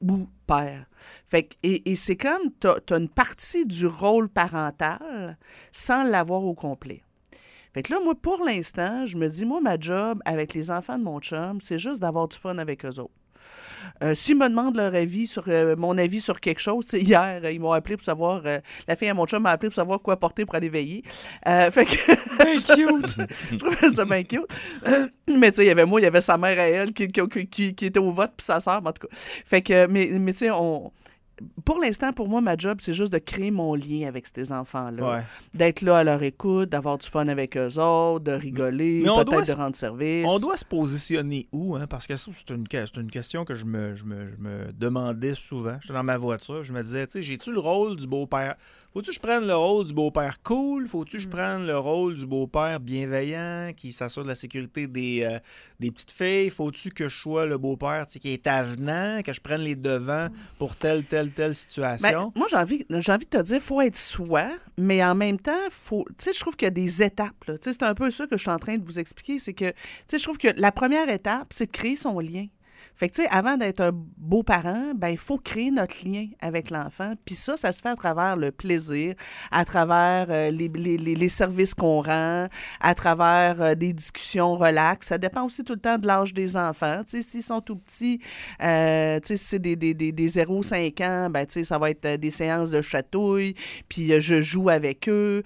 ou père. Fait que, et c'est comme, t'as une partie du rôle parental sans l'avoir au complet. Fait que là, moi, pour l'instant, je me dis, moi, ma job avec les enfants de mon chum, c'est juste d'avoir du fun avec eux autres. S'ils me demandent leur avis sur mon avis sur quelque chose, hier, ils m'ont appelé pour savoir, la fille à mon chum m'a appelé pour savoir quoi porter pour aller veiller. Fait que... cute! Je trouvais ça bien cute. Mais tu sais, il y avait moi, il y avait sa mère à elle qui était au vote, puis sa sœur, en tout cas. Fait que, mais tu sais, pour l'instant, pour moi, ma job, c'est juste de créer mon lien avec ces enfants-là. Ouais. D'être là à leur écoute, d'avoir du fun avec eux autres, de rigoler, peut-être de rendre service. On doit se positionner où? Hein? Parce que ça, c'est une question que je me demandais souvent. J'étais dans ma voiture, je me disais, tu sais, j'ai-tu le rôle du beau-père? Faut-tu que je prenne le rôle du beau-père cool? Faut-tu que je prenne le rôle du beau-père bienveillant qui s'assure de la sécurité des petites filles? Faut-tu que je sois le beau-père qui est avenant, que je prenne les devants pour telle situation? Ben, moi, j'ai envie de te dire, il faut être soi, mais en même temps, je trouve qu'il y a des étapes. Là. C'est un peu ça que je suis en train de vous expliquer. C'est que je trouve que la première étape, c'est de créer son lien. Fait que, tu sais, avant d'être un beau-parent, ben il faut créer notre lien avec l'enfant. Puis ça se fait à travers le plaisir, à travers les services qu'on rend, à travers des discussions relax. Ça dépend aussi tout le temps de l'âge des enfants. Tu sais, s'ils sont tout petits, tu sais, si c'est des 0-5 ans, ben tu sais, ça va être des séances de chatouille, puis je joue avec eux,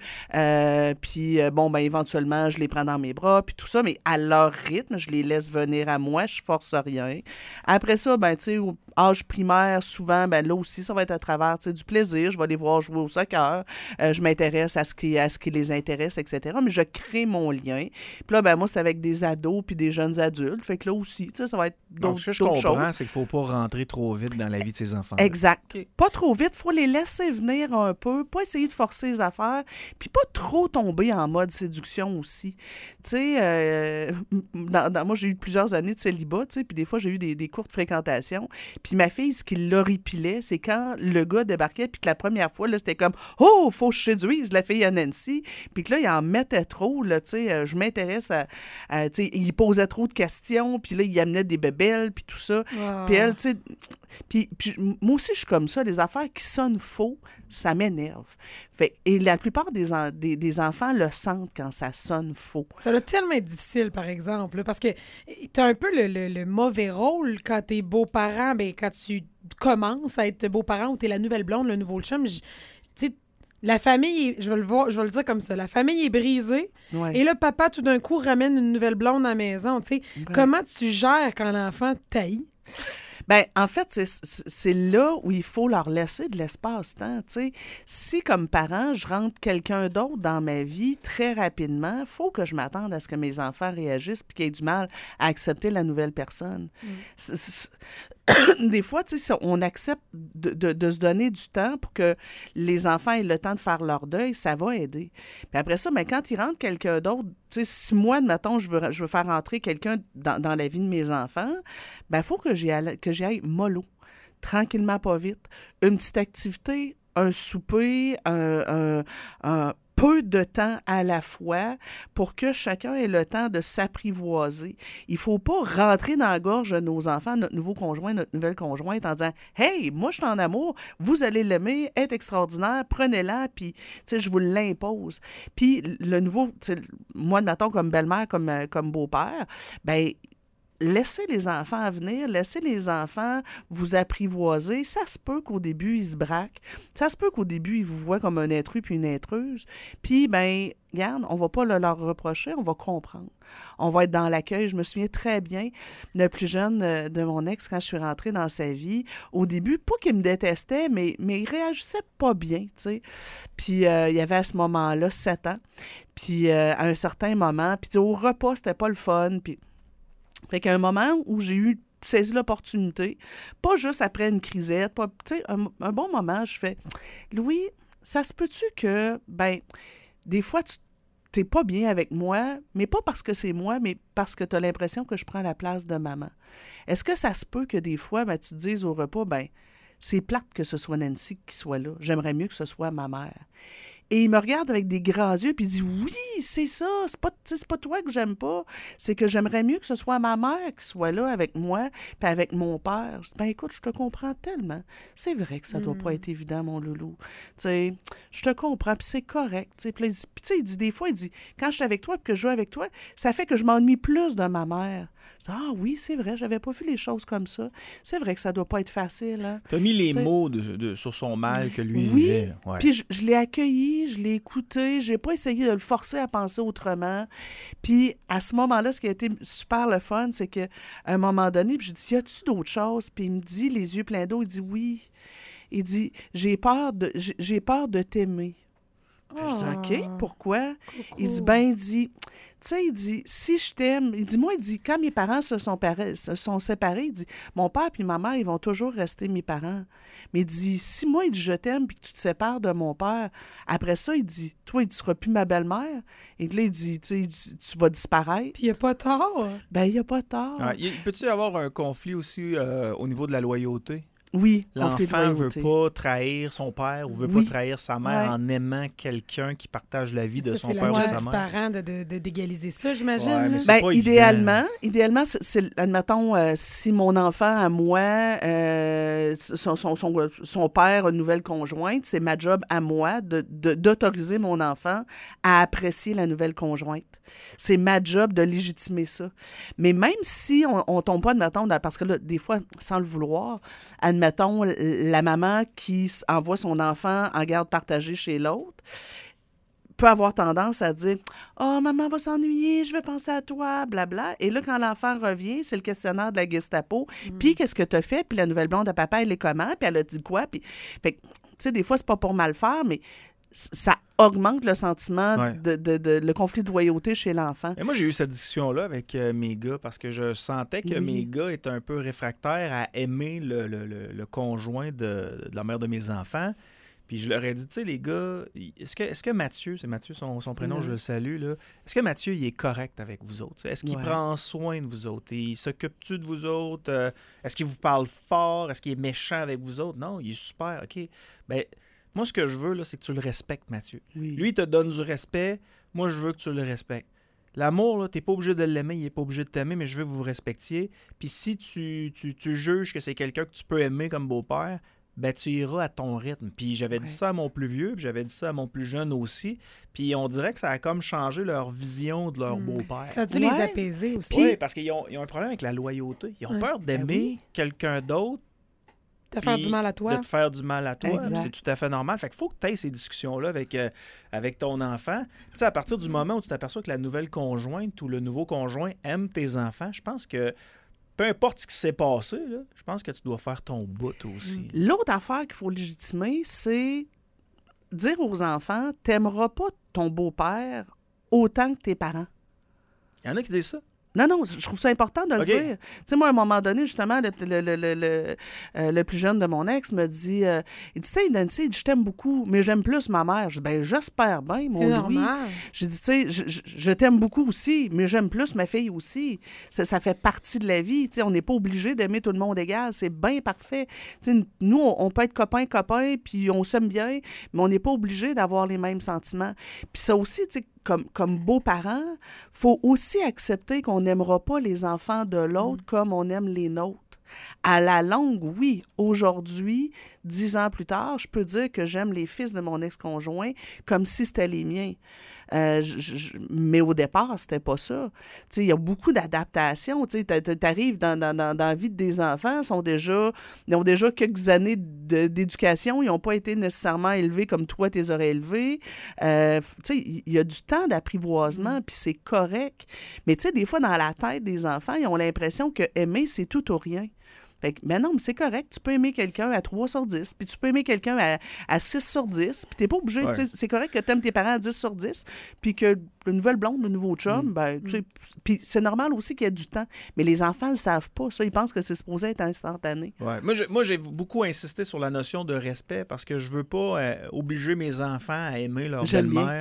puis bon, ben éventuellement, je les prends dans mes bras, puis tout ça, mais à leur rythme, je les laisse venir à moi, je force rien. Après ça, ben, tu sais, au âge primaire, souvent, ben là aussi, ça va être à travers, tu sais, du plaisir. Je vais les voir jouer au soccer. Je m'intéresse à ce qui les intéresse, etc. Mais je crée mon lien. Puis là, ben, moi, c'est avec des ados puis des jeunes adultes. Fait que là aussi, tu sais, ça va être d'autres choses. Ce que je comprends, c'est qu'il ne faut pas rentrer trop vite dans la vie de ses enfants. Exact. Okay. Pas trop vite. Il faut les laisser venir un peu. Pas essayer de forcer les affaires. Puis pas trop tomber en mode séduction aussi. Tu sais, moi, j'ai eu plusieurs années de célibat, tu sais, puis des fois, j'ai eu des courtes fréquentations. Puis ma fille, ce qui l'horripilait, c'est quand le gars débarquait, puis que la première fois, là, c'était comme « Oh, faut que je séduise la fille à Nancy ». Puis que là, il en mettait trop, là, tu sais, je m'intéresse à tu sais, il posait trop de questions, puis là, il amenait des bébelles, puis tout ça. Oh. Puis elle, tu sais... Puis moi aussi, je suis comme ça. Les affaires qui sonnent faux, ça m'énerve. Et la plupart des enfants le sentent quand ça sonne faux. Ça doit tellement être difficile, par exemple, là, parce que tu as un peu le mauvais rôle quand tu es beau-parent, bien, quand tu commences à être beau-parent ou tu es la nouvelle blonde, le nouveau chum. Tu sais, la famille, je vais le dire comme ça, la famille est brisée, et là, papa, tout d'un coup, ramène une nouvelle blonde à la maison. Tu sais, comment tu gères quand l'enfant t'haït? Bien, en fait, c'est là où il faut leur laisser de l'espace-temps, tu sais. Si, comme parent, je rentre quelqu'un d'autre dans ma vie très rapidement, il faut que je m'attende à ce que mes enfants réagissent puis qu'ils aient du mal à accepter la nouvelle personne. Des fois, tu sais, on accepte de se donner du temps pour que les enfants aient le temps de faire leur deuil, ça va aider. Puis après ça, bien, quand il rentre quelqu'un d'autre, tu sais, si moi, admettons, je veux faire entrer quelqu'un dans la vie de mes enfants, bien, il faut que j'y aille mollo, tranquillement, pas vite. Une petite activité, un souper, un peu de temps à la fois pour que chacun ait le temps de s'apprivoiser. Il ne faut pas rentrer dans la gorge de nos enfants, notre nouveau conjoint, notre nouvelle conjointe en disant « Hey, moi, je suis en amour, vous allez l'aimer, être extraordinaire, prenez-la, puis je vous l'impose. » Puis le nouveau, moi, admettons, comme belle-mère, comme beau-père, bien, laissez les enfants venir, laissez les enfants vous apprivoiser. Ça se peut qu'au début, ils se braquent. Ça se peut qu'au début, ils vous voient comme un intrus puis une intruse. Puis, bien, regarde, on ne va pas leur reprocher, on va comprendre. On va être dans l'accueil. Je me souviens très bien, le plus jeune de mon ex, quand je suis rentrée dans sa vie, au début, pas qu'il me détestait, mais il réagissait pas bien, tu sais. Puis, il y avait à ce moment-là 7 ans. Puis, à un certain moment, puis au repas, c'était pas le fun, puis... Fait qu'à un moment où j'ai saisi l'opportunité, pas juste après une crisette, tu sais, un bon moment, je fais « Louis, ça se peut-tu que, ben, des fois, tu t'es pas bien avec moi, mais pas parce que c'est moi, mais parce que tu as l'impression que je prends la place de maman. Est-ce que ça se peut que des fois, ben, tu te dises au repas, ben, c'est plate que ce soit Nancy qui soit là. J'aimerais mieux que ce soit ma mère. » Et il me regarde avec des grands yeux, puis il dit « Oui, c'est ça, c'est pas toi que j'aime pas, c'est que j'aimerais mieux que ce soit ma mère qui soit là avec moi, puis avec mon père. » Je dis « Ben écoute, je te comprends tellement. C'est vrai que ça doit pas être évident, mon loulou. Tu sais, je te comprends, puis c'est correct. » Puis il dit des fois, il dit « Quand je suis avec toi, puis que je joue avec toi, ça fait que je m'ennuie plus de ma mère. » Je dis, ah oui, c'est vrai, j'avais pas vu les choses comme ça. C'est vrai que ça doit pas être facile. Hein? Tu as mis les mots sur son mal que lui vivait. Oui, puis je l'ai accueilli, je l'ai écouté, j'ai pas essayé de le forcer à penser autrement. Puis à ce moment-là, ce qui a été super le fun, c'est qu'à un moment donné, je dis, y a-tu d'autres choses? Puis il me dit, les yeux pleins d'eau, il dit, oui. Il dit, j'ai peur de t'aimer. Je dis, OK, pourquoi? Coucou. Il dit, il dit, tu sais, il dit, si je t'aime, il dit, moi, il dit, quand mes parents se sont séparés, il dit, mon père et ma mère, ils vont toujours rester mes parents. Mais il dit, si moi, il dit, je t'aime, puis que tu te sépares de mon père, après ça, il dit, toi, il ne seras plus ma belle-mère. Et là, il dit, tu vas disparaître. Puis il n'y a pas tort. Ben, il n'y a pas tort. Ah, peut-il y avoir un conflit aussi au niveau de la loyauté? Oui, l'enfant ne veut pas trahir son père ou ne veut pas trahir sa mère en aimant quelqu'un qui partage la vie de son père ou de sa mère. C'est la parent d'égaliser ça, j'imagine. Ouais, mais c'est pas idéalement, admettons, si mon enfant à moi, son père a une nouvelle conjointe, c'est ma job à moi d'autoriser mon enfant à apprécier la nouvelle conjointe. C'est ma job de légitimer ça. Mais même si on tombe pas, admettons, parce que là, des fois, sans le vouloir, admettons, la maman qui envoie son enfant en garde partagée chez l'autre peut avoir tendance à dire « Oh, maman va s'ennuyer, je vais penser à toi, blabla. » Et là, quand l'enfant revient, c'est le questionnaire de la Gestapo. Puis, qu'est-ce que tu as fait? Puis la nouvelle blonde de papa, elle est comment? Puis elle a dit quoi? Puis, fait tu sais, des fois, c'est pas pour mal faire, mais ça augmente le sentiment le conflit de loyauté chez l'enfant. Et moi, j'ai eu cette discussion-là avec mes gars parce que je sentais que mes gars étaient un peu réfractaires à aimer le conjoint de la mère de mes enfants. Puis je leur ai dit, tu sais, les gars, est-ce que Mathieu, c'est Mathieu son prénom, je le salue, là, est-ce que Mathieu, il est correct avec vous autres? Est-ce qu'il prend soin de vous autres? Il s'occupe-tu de vous autres? Est-ce qu'il vous parle fort? Est-ce qu'il est méchant avec vous autres? Non, il est super, OK. Ben, moi, ce que je veux, là, c'est que tu le respectes, Mathieu. Oui. Lui, il te donne du respect. Moi, je veux que tu le respectes. L'amour, là, t'es pas obligé de l'aimer, il est pas obligé de t'aimer, mais je veux que vous vous respectiez. Puis si tu juges que c'est quelqu'un que tu peux aimer comme beau-père, ben tu iras à ton rythme. Puis j'avais dit ça à mon plus vieux, puis j'avais dit ça à mon plus jeune aussi. Puis on dirait que ça a comme changé leur vision de leur beau-père. Ça a dû les apaiser aussi. Oui, parce qu'ils ont un problème avec la loyauté. Ils ont peur d'aimer quelqu'un d'autre. De faire du mal à toi. De te faire du mal à toi. C'est tout à fait normal. Fait qu'il faut que tu aies ces discussions-là avec ton enfant. Tu sais, à partir du moment où tu t'aperçois que la nouvelle conjointe ou le nouveau conjoint aime tes enfants, je pense que peu importe ce qui s'est passé, là, je pense que tu dois faire ton bout aussi. L'autre affaire qu'il faut légitimer, c'est dire aux enfants, t'aimeras pas ton beau-père autant que tes parents. Il y en a qui disent ça. Non, je trouve ça important de le dire. Tu sais, moi, à un moment donné, justement, le plus jeune de mon ex me dit, il dit, tu sais, Nancy, je t'aime beaucoup, mais j'aime plus ma mère. Je dis, ben, j'espère bien, mon Louis. J'ai dit, tu sais, je t'aime beaucoup aussi, mais j'aime plus ma fille aussi. Ça fait partie de la vie. Tu sais, on n'est pas obligé d'aimer tout le monde égal. C'est bien parfait. Tu sais, nous, on peut être copains, puis on s'aime bien, mais on n'est pas obligé d'avoir les mêmes sentiments. Puis ça aussi, tu sais, comme beaux-parents, il faut aussi accepter qu'on n'aimera pas les enfants de l'autre comme on aime les nôtres. À la longue, oui. Aujourd'hui, 10 ans plus tard, je peux dire que j'aime les fils de mon ex-conjoint comme si c'était les miens. Mais au départ, c'était pas ça. Il y a beaucoup d'adaptations. Tu arrives dans la vie des enfants, ils ont déjà quelques années d'éducation, ils n'ont pas été nécessairement élevés comme toi, tu les aurais élevés. Il y a du temps d'apprivoisement, puis c'est correct. Mais des fois, dans la tête des enfants, ils ont l'impression que aimer, c'est tout ou rien. Fait que, mais non, mais c'est correct. Tu peux aimer quelqu'un à 3 sur 10, puis tu peux aimer quelqu'un à 6 sur 10, puis t'es pas obligé. C'est correct que tu aimes tes parents à 10 sur 10, puis que le nouvelle blonde, le nouveau chum, puis c'est normal aussi qu'il y ait du temps. Mais les enfants ne le savent pas, ça. Ils pensent que c'est supposé être instantané. Ouais. Moi, j'ai beaucoup insisté sur la notion de respect parce que je veux pas obliger mes enfants à aimer leur belle-mère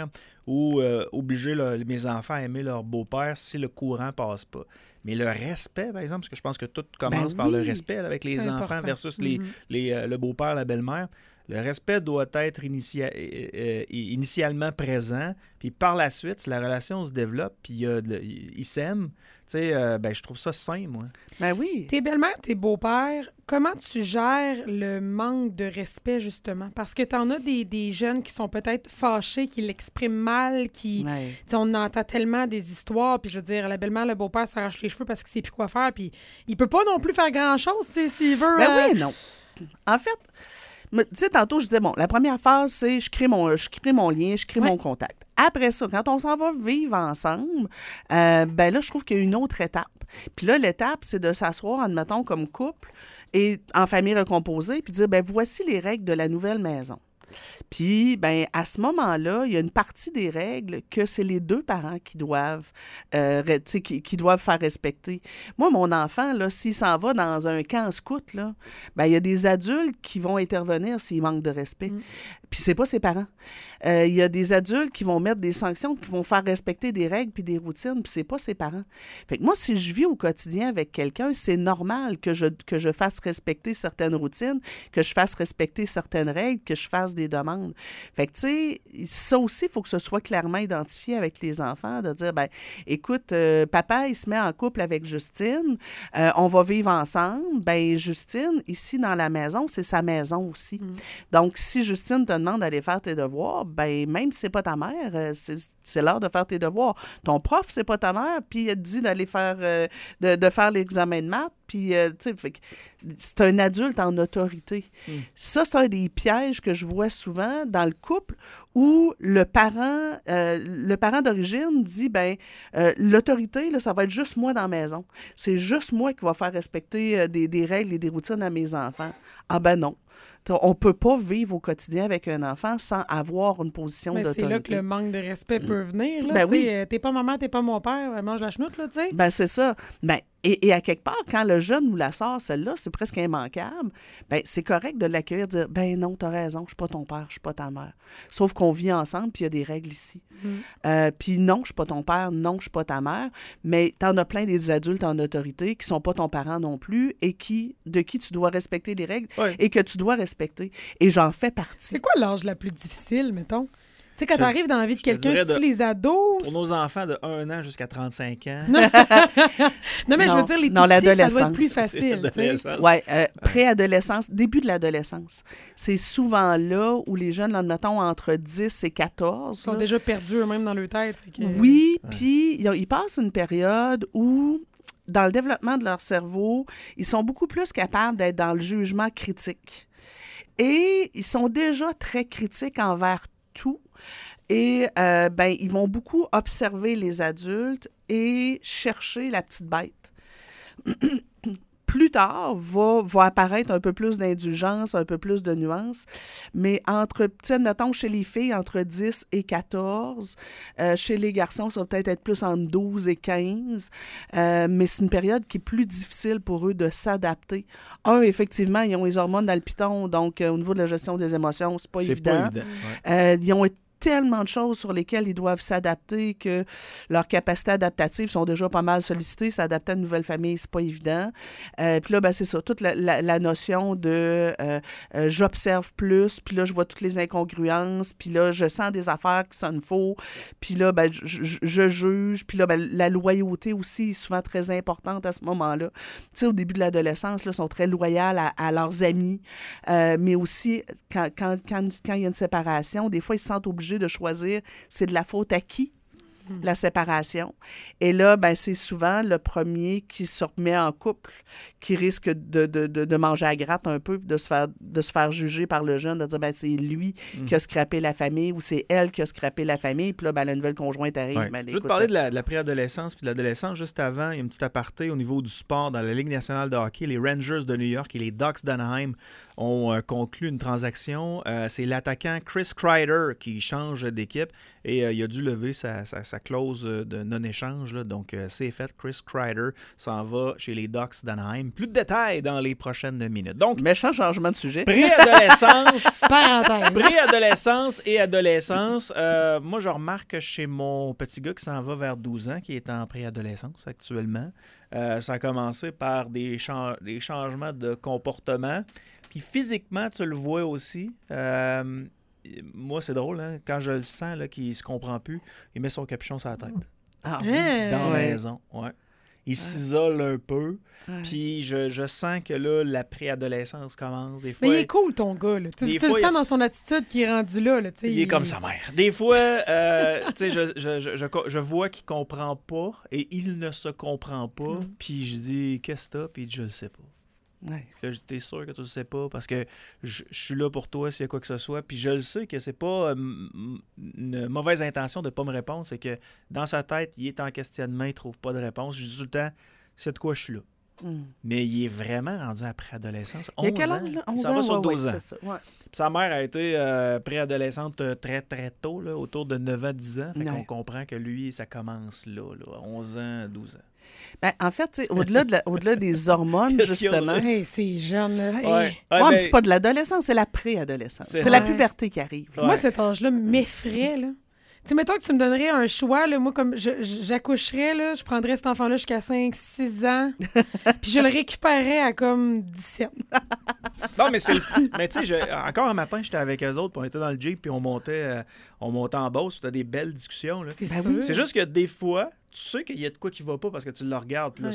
ou obliger mes enfants à aimer leur beau-père si le courant passe pas. Mais le respect, par exemple, parce que je pense que tout commence par le respect là, avec les enfants important. Versus le beau-père, la belle-mère. Le respect doit être initialement présent, puis par la suite, si la relation se développe, puis ils s'aiment, tu sais, je trouve ça sain, moi. Ben oui. Tes belles-mères, tes beaux-pères, comment tu gères le manque de respect, justement? Parce que t'en as des jeunes qui sont peut-être fâchés, qui l'expriment mal, on entend tellement des histoires, puis je veux dire, la belle-mère, le beau-père s'arrache les cheveux parce qu'il sait plus quoi faire, puis il peut pas non plus faire grand-chose, s'il veut... Ben oui, non. En fait... Tu sais, tantôt, je disais, bon, la première phase, c'est je crée mon lien, je crée mon contact. Après ça, quand on s'en va vivre ensemble, là, je trouve qu'il y a une autre étape. Puis là, l'étape, c'est de s'asseoir, admettons, comme couple et en famille recomposée, puis dire, voici les règles de la nouvelle maison. Puis, à ce moment-là, il y a une partie des règles que c'est les deux parents qui doivent, qui doivent faire respecter. Moi, mon enfant, là, s'il s'en va dans un camp scout, là, il y a des adultes qui vont intervenir s'il manque de respect. Puis c'est pas ses parents. Il y a des adultes qui vont mettre des sanctions, qui vont faire respecter des règles puis des routines, puis c'est pas ses parents. Fait que moi, si je vis au quotidien avec quelqu'un, c'est normal que je fasse respecter certaines routines, que je fasse respecter certaines règles, que je fasse des demandes. Fait que, tu sais, ça aussi, il faut que ce soit clairement identifié avec les enfants, de dire, écoute, papa, il se met en couple avec Justine, on va vivre ensemble. Justine, ici dans la maison, c'est sa maison aussi. Donc, si Justine te demande d'aller faire tes devoirs, même si c'est pas ta mère, c'est l'heure de faire tes devoirs. Ton prof, c'est pas ta mère, puis il te dit d'aller faire de faire l'examen de maths, puis c'est un adulte en autorité. Ça, c'est un des pièges que je vois souvent dans le couple où le parent d'origine dit, l'autorité, là, ça va être juste moi dans la maison. C'est juste moi qui va faire respecter des règles et des routines à mes enfants. Ah non. On ne peut pas vivre au quotidien avec un enfant sans avoir une position d'autorité. C'est là que le manque de respect peut venir. Là, oui. T'es pas maman, t'es pas mon père, mange la chenoute, là, tu sais. C'est ça. Et à quelque part, quand le jeune nous la sort, celle-là, c'est presque immanquable, c'est correct de l'accueillir, de dire, non, t'as raison, je suis pas ton père, je suis pas ta mère. Sauf qu'on vit ensemble, puis il y a des règles ici. Puis non, je suis pas ton père, non, je suis pas ta mère, mais t'en as plein des adultes en autorité qui sont pas ton parent non plus et de qui tu dois respecter les règles et que tu dois respecter. Et j'en fais partie. C'est quoi l'âge la plus difficile, mettons? Tu sais, quand t'arrives dans la vie de quelqu'un, c'est-tu les ados? Pour nos enfants de 1 an jusqu'à 35 ans. Non, mais je veux dire, les tout-petits, ça doit être plus facile. Oui, préadolescence, début de l'adolescence. C'est souvent là où les jeunes, mettons, entre 10 et 14... Ils sont déjà perdus eux-mêmes dans leur tête. Oui, puis ils passent une période où, dans le développement de leur cerveau, ils sont beaucoup plus capables d'être dans le jugement critique. Et ils sont déjà très critiques envers tout. Et ils vont beaucoup observer les adultes et chercher la petite bête. Plus tard, va apparaître un peu plus d'indulgence, un peu plus de nuances. Mais mettons, chez les filles, entre 10 et 14. Chez les garçons, ça va peut-être être plus entre 12 et 15. Mais c'est une période qui est plus difficile pour eux de s'adapter. Effectivement, ils ont les hormones dans le piton, donc au niveau de la gestion des émotions, c'est pas évident. Ils ont tellement de choses sur lesquelles ils doivent s'adapter que leurs capacités adaptatives sont déjà pas mal sollicitées. S'adapter à une nouvelle famille, c'est pas évident. Puis là, c'est ça, toute la notion de j'observe plus, puis là, je vois toutes les incongruences, puis là, je sens des affaires qui sonnent faux, puis là, je juge, puis là, la loyauté aussi est souvent très importante à ce moment-là. Tu sais, au début de l'adolescence, là, ils sont très loyaux à leurs amis, mais aussi, quand il y a une séparation, des fois, ils se sentent obligés de choisir, c'est de la faute à qui? La séparation. Et là, c'est souvent le premier qui se remet en couple qui risque de manger à gratte un peu, de se faire juger par le jeune, de dire, c'est lui qui a scrappé la famille ou c'est elle qui a scrappé la famille, puis là, la nouvelle conjointe arrive. Ouais. Je veux te parler de la préadolescence puis de l'adolescence. Juste avant, il y a une petite aparté au niveau du sport. Dans la Ligue nationale de hockey, les Rangers de New York et les Ducks d'Anaheim ont conclu une transaction. C'est l'attaquant Chris Kreider qui change d'équipe et il a dû lever sa sa clause de non-échange. Là. Donc, c'est fait. Chris Kreider s'en va chez les Ducks d'Anaheim. Plus de détails dans les prochaines minutes. Donc, méchant changement de sujet. Préadolescence. Parenthèse. Préadolescence et adolescence. Moi, je remarque chez mon petit gars qui s'en va vers 12 ans, qui est en préadolescence actuellement, ça a commencé par des changements de comportement. Puis physiquement, tu le vois aussi. Moi, c'est drôle, hein? Quand je le sens là, qu'il ne se comprend plus, il met son capuchon sur la tête. Ah, Dans la maison, ouais. Il s'isole un peu, puis je sens que là, la préadolescence commence. Des fois, mais il est cool, ton gars. Là. Tu le sens dans son attitude qu'il est rendu là. Il est comme sa mère. Des fois, je vois qu'il comprend pas et il ne se comprend pas. Puis je dis, qu'est-ce que t'as? Puis je le sais pas. Ouais. Là, je dis, t'es sûr que tu le sais pas? Parce que je suis là pour toi s'il y a quoi que ce soit. Puis je le sais que c'est pas une mauvaise intention de pas me répondre. C'est que dans sa tête, il est en questionnement, il trouve pas de réponse. Je dis tout le temps, c'est de quoi je suis là. Mais il est vraiment rendu à préadolescence. 11 ans. Il y a quel âge, là? 11 ça va sur 12 ans. C'est ça. Ouais. Sa mère a été préadolescente très, très tôt, là, autour de 9 ans, 10 ans. Fait qu'on comprend que lui, ça commence là, 11 ans, 12 ans. Ben, en fait, au-delà des hormones, justement... Hey, c'est jeune, là. Ouais, mais c'est pas de l'adolescence, c'est la préadolescence. C'est la puberté qui arrive. Ouais. Moi, cet âge-là m'effraie, là. Tu sais, mettons que tu me donnerais un choix, là, moi, comme j'accoucherais, là, je prendrais cet enfant-là jusqu'à 5-6 ans, puis je le récupérerais à comme 17. Non, mais c'est le fun. Mais tu sais, encore un matin, j'étais avec eux autres, puis on était dans le Jeep, puis on montait en Beauce, tu as des belles discussions. Là. C'est juste que des fois, tu sais qu'il y a de quoi qui va pas parce que tu le regardes, puis là,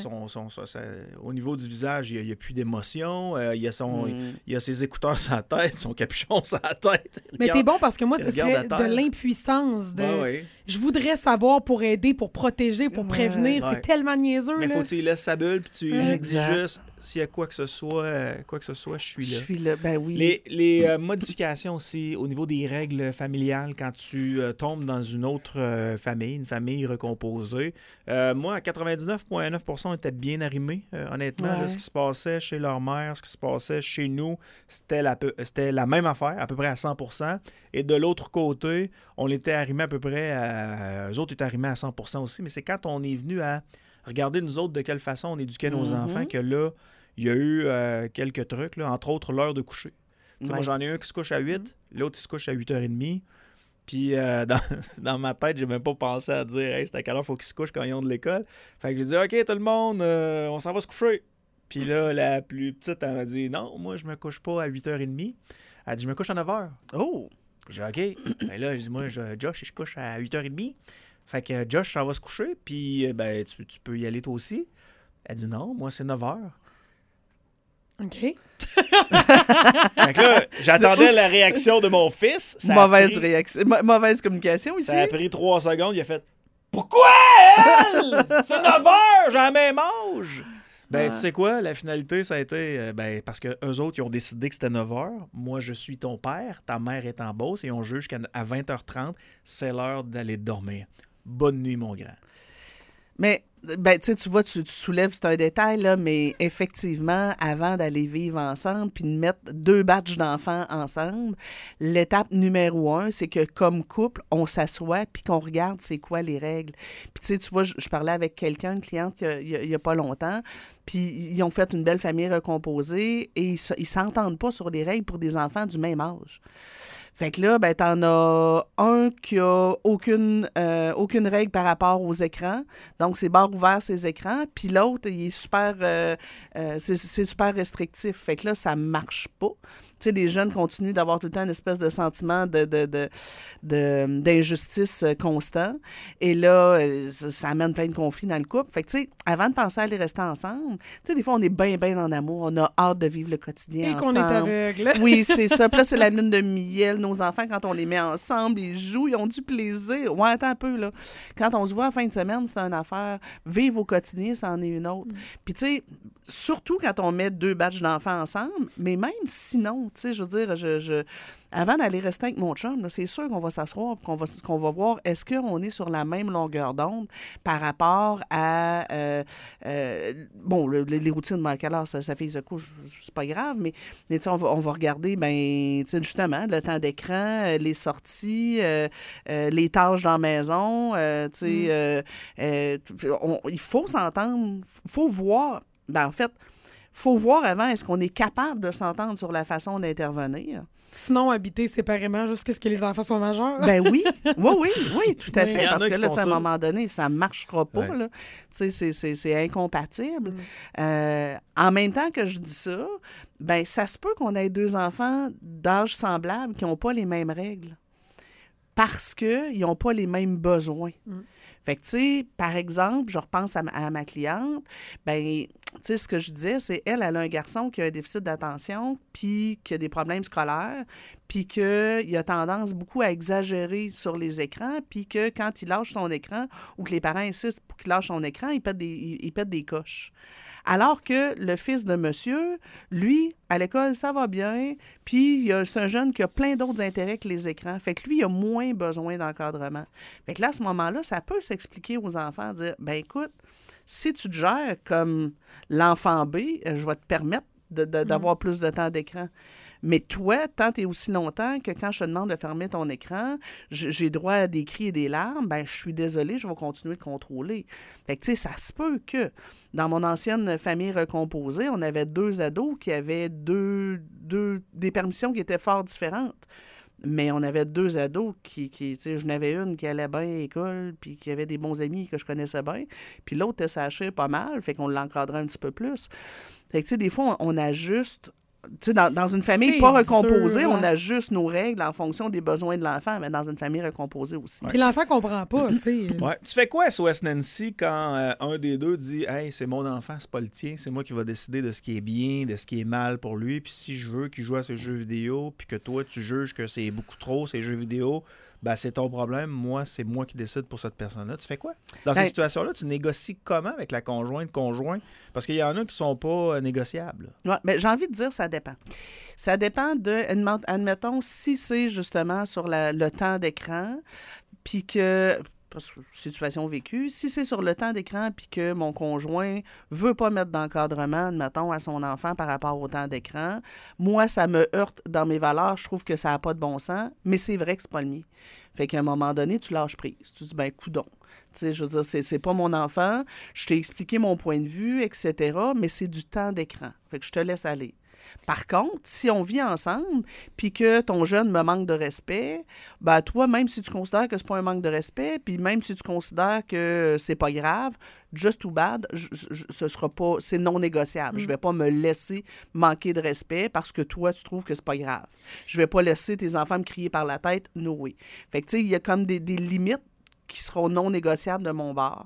au niveau du visage, il n'y a plus d'émotion, il y a ses écouteurs sur la tête, son capuchon sur la tête. Mais t'es bon parce que moi, ce serait de l'impuissance. Je voudrais savoir pour aider, pour protéger, pour prévenir. C'est tellement niaiseux. Mais là. faut que tu y laisses sa bulle, puis tu dis juste, s'il y a quoi que ce soit, je suis là. Je suis là, ben oui. Les modifications aussi au niveau des règles familiales quand tu tombes dans une autre famille, une famille recomposée. Moi, à 99,9%, on était bien arrimés, honnêtement. Là, ce qui se passait chez leur mère, ce qui se passait chez nous, c'était la même affaire, à peu près à 100%. Et de l'autre côté, on était arrimés à peu près eux autres étaient arrimés à 100% aussi. Mais c'est quand on est venu à regarder nous autres de quelle façon on éduquait nos enfants que là, il y a eu quelques trucs, là, entre autres l'heure de coucher. Moi, j'en ai un qui se couche à 8, l'autre il se couche à 8h30. Puis dans ma tête, j'ai même pas pensé à dire hey, c'est à quelle heure il faut qu'ils se couchent quand ils ont de l'école. Fait que j'ai dit OK, tout le monde, on s'en va se coucher. Puis là, la plus petite, elle m'a dit non, moi, je me couche pas à 8h30. Elle dit je me couche à 9h. Oh! J'ai dit OK. Ben là, j'ai dit moi, Josh, je couche à 8h30. Fait que Josh, ça va se coucher. Puis ben, tu peux y aller toi aussi. Elle dit non, moi, c'est 9h. OK. Fait que là, j'attendais la réaction de mon fils. Mauvaise communication ici. Ça a pris 3 secondes. Il a fait pourquoi elle? C'est 9h, j'ai la même âge. Ben, tu sais quoi? La finalité, ça a été parce que eux autres, ils ont décidé que c'était 9h. Moi, je suis ton père. Ta mère est en Beauce et on juge qu'à 20h30, c'est l'heure d'aller dormir. Bonne nuit, mon grand. Mais, ben, tu vois, tu soulèves, c'est un détail, là, mais effectivement, avant d'aller vivre ensemble puis de mettre 2 batchs d'enfants ensemble, l'étape numéro 1, c'est que comme couple, on s'assoit puis qu'on regarde c'est quoi les règles. Puis, tu vois, je parlais avec quelqu'un, une cliente, il y a pas longtemps, puis ils ont fait une belle famille recomposée et ils s'entendent pas sur les règles pour des enfants du même âge. Fait que là, ben, t'en as un qui a aucune règle par rapport aux écrans. Donc, c'est barre ouvert, ses écrans. Puis l'autre, il est super... c'est super restrictif. Fait que là, ça marche pas. Tu sais, les jeunes continuent d'avoir tout le temps une espèce de sentiment d'injustice constant. Et là, ça amène plein de conflits dans le couple. Fait que, tu sais, avant de penser à aller rester ensemble, tu sais, des fois, on est bien en amour. On a hâte de vivre le quotidien ensemble. Et qu'on est aveugle. Oui, c'est ça. Puis là, c'est la lune de miel. Nos enfants, quand on les met ensemble, ils jouent, ils ont du plaisir. Ouais, attends un peu, là. Quand on se voit à la fin de semaine, c'est une affaire. Vivre au quotidien, c'en est une autre. Puis, tu sais, surtout quand on met 2 batchs d'enfants ensemble, mais même sinon, tu sais, je veux dire, avant d'aller rester avec mon chum, là, c'est sûr qu'on va s'asseoir et qu'on va voir est-ce qu'on est sur la même longueur d'onde par rapport à les routines, à quelle heure sa fille se couche, c'est pas grave, mais on va regarder justement le temps d'écran, les sorties, les tâches dans la maison, il faut s'entendre, il faut voir. En fait, il faut voir avant, est-ce qu'on est capable de s'entendre sur la façon d'intervenir? Sinon, habiter séparément jusqu'à ce que les enfants soient majeurs. Ben oui, tout à fait. Parce que là, à un moment donné, ça ne marchera pas. Là. C'est incompatible. En même temps que je dis ça, ça se peut qu'on ait 2 enfants d'âge semblable qui n'ont pas les mêmes règles parce qu'ils n'ont pas les mêmes besoins. Fait que, tu sais, par exemple, je repense à ma cliente, ce que je disais, c'est elle a un garçon qui a un déficit d'attention, puis qui a des problèmes scolaires, puis qu'il a tendance beaucoup à exagérer sur les écrans, puis que quand il lâche son écran, ou que les parents insistent pour qu'il lâche son écran, il pète des coches. Alors que le fils de monsieur, lui, à l'école, ça va bien, puis c'est un jeune qui a plein d'autres intérêts que les écrans. Fait que lui, il a moins besoin d'encadrement. Fait que là, à ce moment-là, ça peut s'expliquer aux enfants, dire, écoute, si tu te gères comme l'enfant B, je vais te permettre d'avoir plus de temps d'écran. Mais toi, tant et aussi longtemps que quand je te demande de fermer ton écran, j'ai droit à des cris et des larmes, je suis désolée, je vais continuer de contrôler. Fait que, tu sais, ça se peut que dans mon ancienne famille recomposée, on avait 2 ados qui avaient des permissions qui étaient fort différentes. Mais on avait 2 ados qui tu sais, je n'avais une qui allait bien à l'école, puis qui avait des bons amis que je connaissais bien, puis l'autre était sachée pas mal, fait qu'on l'encadrait un petit peu plus. Fait que, tu sais, des fois, on ajuste. Tu sais, dans une famille pas recomposée, on ajuste nos règles en fonction des besoins de l'enfant, mais dans une famille recomposée aussi. Puis l'enfant comprend pas, tu sais. Tu fais quoi, SOS Nancy, quand un des deux dit « Hey, c'est mon enfant, c'est pas le tien, c'est moi qui va décider de ce qui est bien, de ce qui est mal pour lui, puis si je veux qu'il joue à ce jeu vidéo, puis que toi, tu juges que c'est beaucoup trop, ces jeux vidéo, c'est ton problème. Moi, c'est moi qui décide pour cette personne-là. » Tu fais quoi? Dans ces situations-là, tu négocies comment avec la conjoint? Parce qu'il y en a qui sont pas négociables. Oui, mais j'ai envie de dire, ça dépend. Ça dépend admettons, si c'est justement sur le temps d'écran, puis que... situation vécue. Si c'est sur le temps d'écran puis que mon conjoint veut pas mettre d'encadrement, admettons, à son enfant par rapport au temps d'écran, moi, ça me heurte dans mes valeurs. Je trouve que ça n'a pas de bon sens, mais c'est vrai que c'est pas le mien. Fait qu'à un moment donné, tu lâches prise. Tu dis, coudonc. Tu sais, je veux dire, c'est pas mon enfant. Je t'ai expliqué mon point de vue, etc., mais c'est du temps d'écran. Fait que je te laisse aller. Par contre, si on vit ensemble puis que ton jeune me manque de respect, toi, même si tu considères que c'est pas un manque de respect, puis même si tu considères que c'est pas grave, just too bad, ce sera pas, c'est non négociable. Je vais pas me laisser manquer de respect parce que toi, tu trouves que c'est pas grave. Je vais pas laisser tes enfants me crier par la tête, no way. Fait que, tu sais, il y a comme des limites qui seront non négociables de mon bord.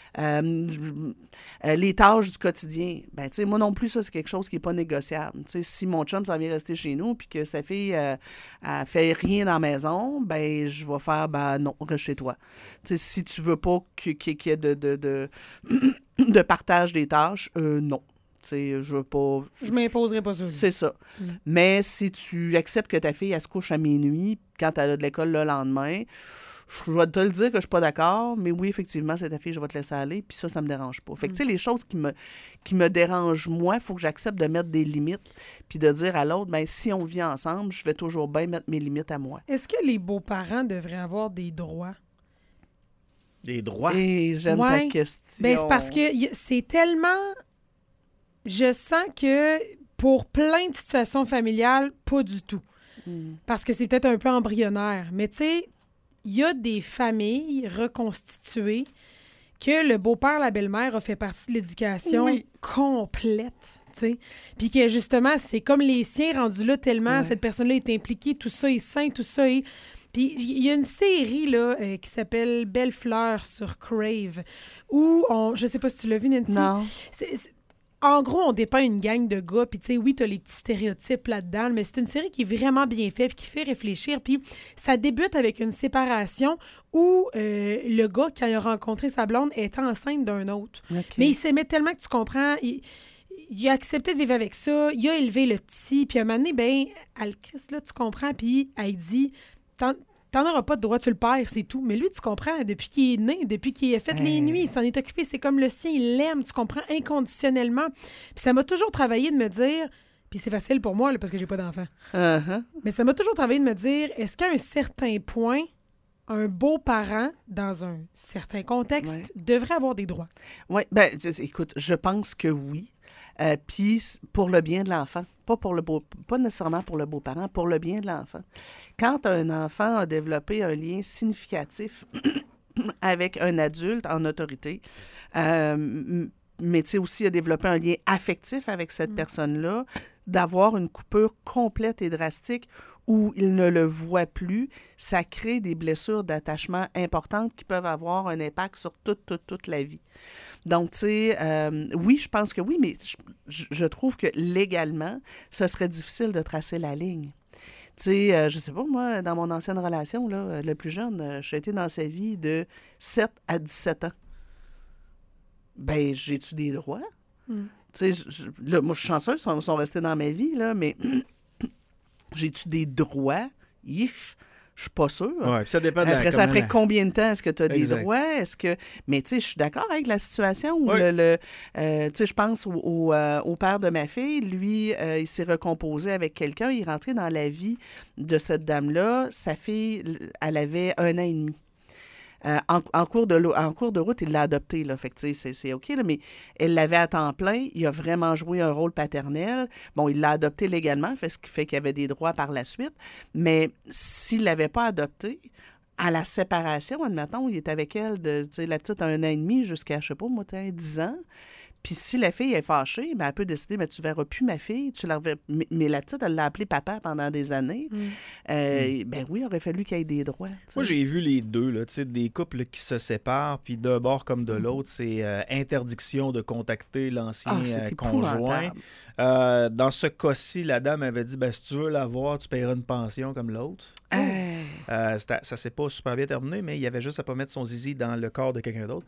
Les tâches du quotidien, tu sais, moi non plus, ça, c'est quelque chose qui n'est pas négociable. Tu sais, si mon chum s'en vient rester chez nous puis que sa fille elle fait rien dans la maison, je vais faire, non, reste chez toi. Tu sais, si tu veux pas qu'il y ait de partage des tâches, non. Je veux pas... Je m'imposerai pas ça. C'est ça. Mais si tu acceptes que ta fille, elle se couche à minuit quand elle a de l'école le lendemain, je vais te le dire que je suis pas d'accord, mais oui, effectivement, c'est ta fille, je vais te laisser aller, puis ça me dérange pas. Fait que, tu sais, les choses qui me dérangent, moi, il faut que j'accepte de mettre des limites, puis de dire à l'autre, si on vit ensemble, je vais toujours bien mettre mes limites à moi. Est-ce que les beaux-parents devraient avoir des droits? Des droits? Et j'aime ta question. C'est parce que c'est tellement... Je sens que pour plein de situations familiales, pas du tout. Parce que c'est peut-être un peu embryonnaire. Mais tu sais, il y a des familles reconstituées que le beau-père, la belle-mère a fait partie de l'éducation complète, tu sais. Puis que justement, c'est comme les siens rendus là tellement cette personne-là est impliquée, tout ça est sain, tout ça est... Puis il y a une série là, qui s'appelle Belle Fleur sur Crave où je sais pas si tu l'as vu, Nancy. Non. En gros, on dépeint une gang de gars, puis tu sais, oui, t'as les petits stéréotypes là-dedans, mais c'est une série qui est vraiment bien faite, puis qui fait réfléchir, puis ça débute avec une séparation où le gars, quand il a rencontré sa blonde, est enceinte d'un autre. Okay. Mais il s'aimait tellement que tu comprends... il a accepté de vivre avec ça, il a élevé le petit, puis à un moment donné, ben, Christ, là, tu comprends, puis elle dit, t'en auras pas de droit, tu le perds, c'est tout. Mais lui, tu comprends, depuis qu'il est né, depuis qu'il a fait les nuits, il s'en est occupé, c'est comme le sien, il l'aime, tu comprends, inconditionnellement. Puis ça m'a toujours travaillé de me dire, puis c'est facile pour moi, là, parce que j'ai pas d'enfant, mais ça m'a toujours travaillé de me dire, est-ce qu'à un certain point, un beau-parent, dans un certain contexte, devrait avoir des droits? Oui, écoute, je pense que oui. Puis pour le bien de l'enfant, pas nécessairement pour le beau-parent, pour le bien de l'enfant. Quand un enfant a développé un lien significatif avec un adulte en autorité, mais tu sais aussi a développé un lien affectif avec cette personne-là, d'avoir une coupure complète et drastique où il ne le voit plus, ça crée des blessures d'attachement importantes qui peuvent avoir un impact sur toute la vie. Donc, tu sais, oui, je pense que oui, mais je trouve que légalement, ce serait difficile de tracer la ligne. Tu sais, je sais pas, moi, dans mon ancienne relation, là, le plus jeune, j'ai été dans sa vie de 7 à 17 ans. Ben, j'ai-tu des droits? Tu sais, là, moi, je suis chanceuse, ils sont restés dans ma vie, là, mais j'ai-tu des droits? Je suis pas sûre. Oui, puis ça dépend de après combien de temps est-ce que tu as des droits? Mais tu sais, je suis d'accord avec la situation où tu sais, je pense au père de ma fille, lui, il s'est recomposé avec quelqu'un, il est rentré dans la vie de cette dame-là. Sa fille, elle avait 1 an et demi. En cours de route, il l'a adopté, là. Fait que, c'est OK, là, mais elle l'avait à temps plein. Il a vraiment joué un rôle paternel. Bon, il l'a adopté légalement, ce qui fait qu'il avait des droits par la suite. Mais s'il ne l'avait pas adopté, à la séparation, admettons, il est avec elle, la petite a 1 an et demi jusqu'à, je sais pas, moi, 10 ans. Puis si la fille est fâchée, ben, elle peut décider, mais tu ne verras plus ma fille. Mais la petite, elle l'a appelé papa pendant des années. Ben oui, il aurait fallu qu'il y ait des droits. T'sais. Moi, j'ai vu les deux, là, des couples qui se séparent, puis d'un bord comme de l'autre, c'est interdiction de contacter l'ancien conjoint. Dans ce cas-ci, la dame avait dit, si tu veux l'avoir, tu paieras une pension comme l'autre. Ça s'est pas super bien terminé, mais il y avait juste à pas mettre son zizi dans le corps de quelqu'un d'autre.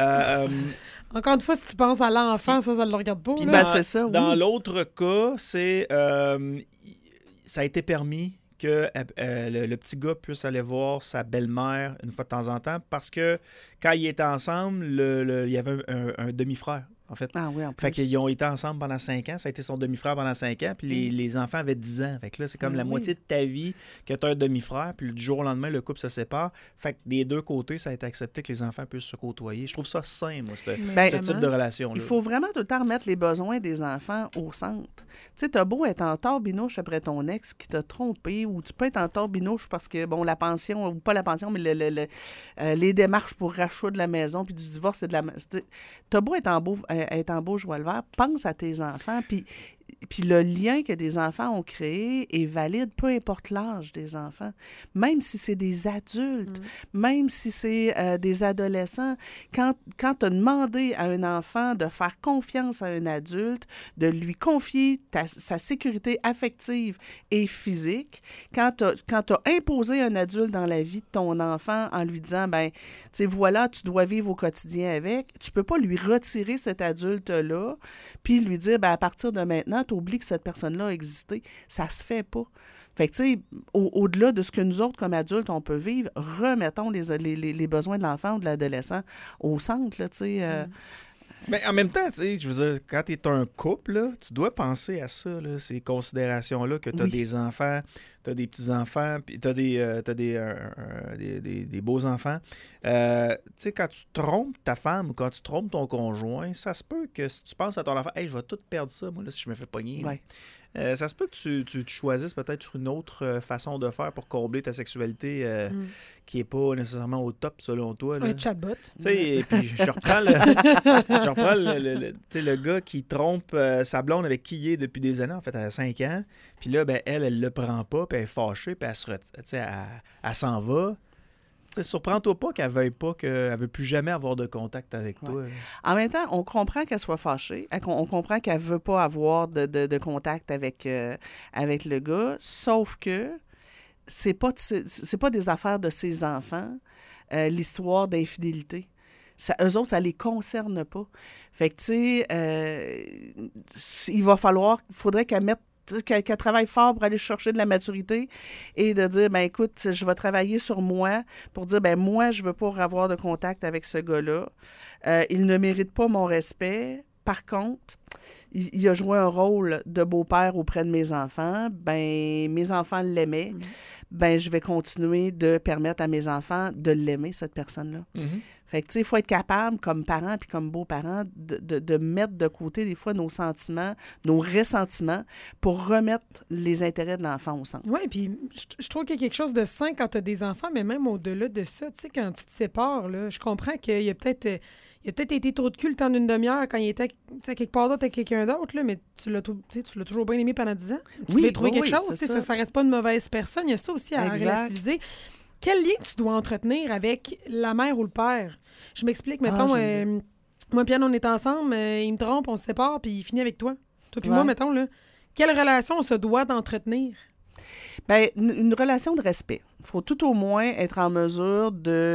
Encore une fois, si tu penses à l'enfant, ça ne le regarde pas. C'est ça, oui. Dans l'autre cas, c'est ça a été permis que le petit gars puisse aller voir sa belle-mère une fois de temps en temps parce que quand ils étaient ensemble, il y avait un demi-frère. En fait. Ah oui, en plus. Fait qu'ils ont été ensemble pendant 5 ans. Ça a été son demi-frère pendant 5 ans. Puis les enfants avaient 10 ans. Fait que là, c'est comme la moitié de ta vie que tu as un demi-frère. Puis du jour au lendemain, le couple se sépare. Fait que des deux côtés, ça a été accepté que les enfants puissent se côtoyer. Je trouve ça sain, moi, ce type de relation-là. Il faut vraiment tout le temps remettre les besoins des enfants au centre. Tu sais, t'as beau être en tort-binouche après ton ex qui t'a trompé, ou tu peux être en tort-binouche parce que, bon, la pension, ou pas la pension, mais les démarches pour rachat de la maison puis du divorce, c'est de la... T'as beau être en beau joie le vert, pense à tes enfants, puis le lien que des enfants ont créé est valide, peu importe l'âge des enfants. Même si c'est des adultes, même si c'est des adolescents, quand tu as demandé à un enfant de faire confiance à un adulte, de lui confier sa sécurité affective et physique, quand tu as imposé un adulte dans la vie de ton enfant en lui disant, tu sais, voilà, tu dois vivre au quotidien avec, tu peux pas lui retirer cet adulte-là, puis lui dire, à partir de maintenant, tu oublies que cette personne-là a existé. Ça se fait pas. Fait que, tu sais, au-delà de ce que nous autres, comme adultes, on peut vivre, remettons les besoins de l'enfant ou de l'adolescent au centre, là, tu sais. Mais en même temps, tu sais, je veux dire, quand tu es un couple, là, tu dois penser à ça, là, ces considérations-là, que tu as des enfants, tu as des petits-enfants, puis tu as des beaux-enfants. Tu sais, quand tu trompes ta femme ou quand tu trompes ton conjoint, ça se peut que si tu penses à ton enfant, « Hey, je vais tout perdre ça, moi, là, si je me fais pogner. » Ça se peut que tu te choisisses peut-être une autre façon de faire pour combler ta sexualité qui n'est pas nécessairement au top selon toi. Là. Un chatbot. Tu sais, et puis je reprends le gars qui trompe sa blonde avec qui il est depuis des années, en fait, à 5 ans. Puis là, elle le prend pas, puis elle est fâchée, puis elle s'en va. T'sais, surprends-toi pas qu'elle veuille pas, qu'elle veut plus jamais avoir de contact avec toi. En même temps, on comprend qu'elle soit fâchée, on comprend qu'elle veut pas avoir de contact avec le gars, sauf que c'est pas des affaires de ses enfants, l'histoire d'infidélité. eux autres, ça les concerne pas. Fait que, tu sais, il faudrait qu'elle travaille fort pour aller chercher de la maturité et de dire, ben écoute, je vais travailler sur moi pour dire, ben moi, je veux pas avoir de contact avec ce gars-là. Il ne mérite pas mon respect. Par contre, il a joué un rôle de beau-père auprès de mes enfants. Ben, mes enfants l'aimaient. Ben, je vais continuer de permettre à mes enfants de l'aimer, cette personne-là. Fait que, tu sais, il faut être capable, comme parents puis comme beaux-parents, de mettre de côté, des fois, nos sentiments, nos ressentiments pour remettre les intérêts de l'enfant au centre. Oui, puis je trouve qu'il y a quelque chose de sain quand tu as des enfants, mais même au-delà de ça, tu sais, quand tu te sépares, là, je comprends qu'il y a peut-être... Il a peut-être été trop de cul le temps d'une demi-heure quand il était quelque part d'autre avec quelqu'un d'autre, là, mais tu l'as toujours bien aimé pendant 10 ans. Tu devais trouver quelque chose. Ça reste pas une mauvaise personne. Il y a ça aussi à relativiser. Quel lien tu dois entretenir avec la mère ou le père? Je m'explique. Mettons, moi et Pierre, on est ensemble, il me trompe, on se sépare, puis il finit avec toi. Toi puis moi, mettons, là. Quelle relation on se doit d'entretenir? Bien, une relation de respect. Il faut tout au moins être en mesure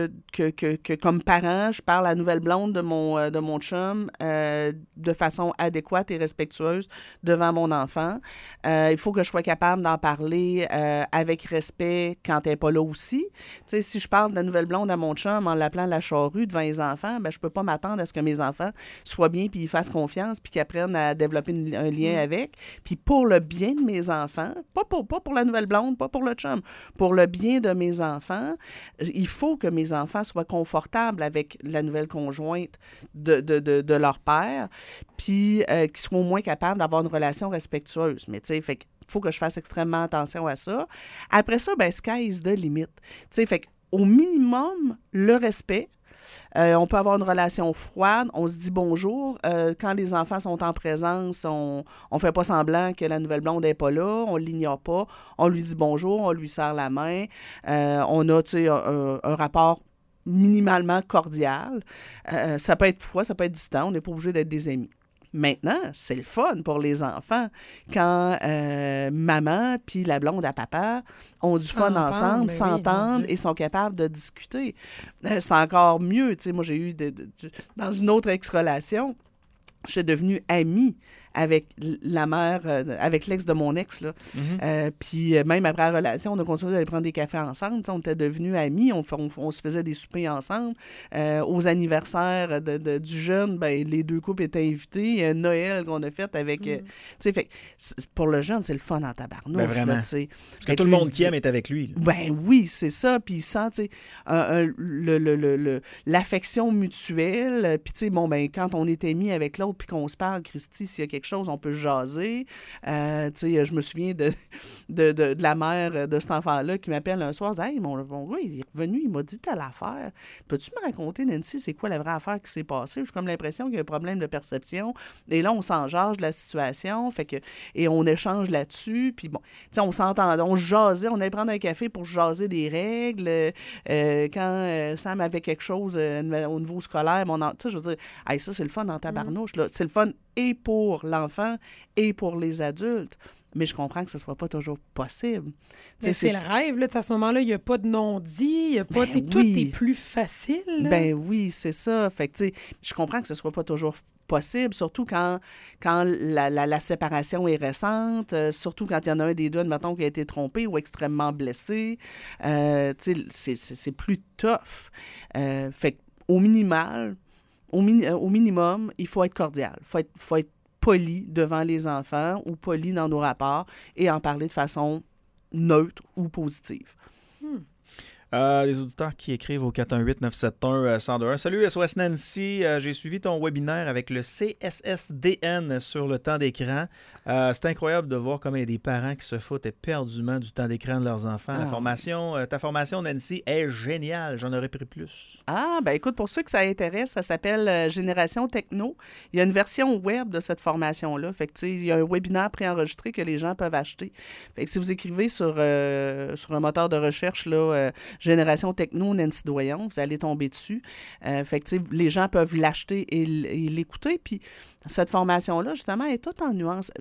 que comme parent, je parle à la nouvelle blonde de mon chum de façon adéquate et respectueuse devant mon enfant. Il faut que je sois capable d'en parler avec respect quand elle n'est pas là aussi. Tu sais, si je parle de la nouvelle blonde à mon chum en l'appelant la charrue devant les enfants, ben je peux pas m'attendre à ce que mes enfants soient bien puis ils fassent confiance puis qu'ils apprennent à développer un lien avec. Puis pour le bien de mes enfants, pas pour la nouvelle blonde, pas pour le chum, pour le bien de mes enfants, il faut que mes enfants soient confortables avec la nouvelle conjointe de leur père, puis qu'ils soient au moins capables d'avoir une relation respectueuse. Mais tu sais, fait qu'il faut que je fasse extrêmement attention à ça. Après ça, ben sky is the limit. Tu sais, fait qu'au minimum, le respect. On peut avoir une relation froide, on se dit bonjour. Quand les enfants sont en présence, on fait pas semblant que la nouvelle blonde n'est pas là, on l'ignore pas, on lui dit bonjour, on lui serre la main. On a, tu sais, un rapport minimalement cordial. Ça peut être froid, ça peut être distant, on n'est pas obligé d'être des amis. Maintenant, c'est le fun pour les enfants quand maman puis la blonde à papa ont du fun ensemble, s'entendent et sont capables de discuter. C'est encore mieux. Tu sais, moi, j'ai eu dans une autre ex-relation, je suis devenue amie avec la mère, avec l'ex de mon ex, là. Puis même après la relation, on a continué d'aller prendre des cafés ensemble. T'sais, on était devenus amis, on se faisait des soupers ensemble. Aux anniversaires du jeune, ben, les deux couples étaient invités. Il y a un Noël qu'on a fait avec... fait, pour le jeune, c'est le fun en tabarnouche. Ben vraiment. Là, parce que tout le monde qui aime est avec lui. Là. Ben oui, c'est ça. Puis il sent l'affection mutuelle. Puis tu sais, bon, ben quand on est amis avec l'autre puis qu'on se parle, Christy, s'il y a quelque chose, on peut jaser. Je me souviens de la mère de cet enfant-là qui m'appelle un soir, « Hey, mon gars, il est revenu, il m'a dit telle affaire. Peux-tu me raconter, Nancy, c'est quoi la vraie affaire qui s'est passée? » J'ai comme l'impression qu'il y a un problème de perception. Et là, on s'en jase de la situation, et on échange là-dessus. Puis bon, on s'entendait, on jasait, on allait prendre un café pour jaser des règles. Quand Sam avait quelque chose au niveau scolaire, je veux dire, hey, ça, c'est le fun dans tabarnouche. Là. C'est le fun et pour l'enfant et pour les adultes. Mais je comprends que ce ne soit pas toujours possible. Mais c'est le rêve, là. À ce moment-là, il n'y a pas de non-dit, il n'y a pas... Tout est plus facile. Là. Ben oui, c'est ça. Fait que, je comprends que ce ne soit pas toujours possible, surtout quand la séparation est récente, surtout quand il y en a un des deux, admettons, qui a été trompé ou extrêmement blessé. C'est plus tough. Fait qu'au minimum, il faut être cordial. Il faut être poli devant les enfants ou poli dans nos rapports et en parler de façon neutre ou positive. Les auditeurs qui écrivent au 418-971-1021. Salut, SOS Nancy. J'ai suivi ton webinaire avec le CSSDN sur le temps d'écran. C'est incroyable de voir comment il y a des parents qui se foutent éperdument du temps d'écran de leurs enfants. Ta formation, Nancy, est géniale. J'en aurais pris plus. Ben écoute, pour ceux que ça intéresse, ça s'appelle Génération Techno. Il y a une version web de cette formation-là. Fait que, il y a un webinaire préenregistré que les gens peuvent acheter. Fait que si vous écrivez sur un moteur de recherche, là, Génération Techno, Nancy Doyon, vous allez tomber dessus. Fait que, les gens peuvent l'acheter et l'écouter. Puis cette formation-là, justement, est toute en nuances.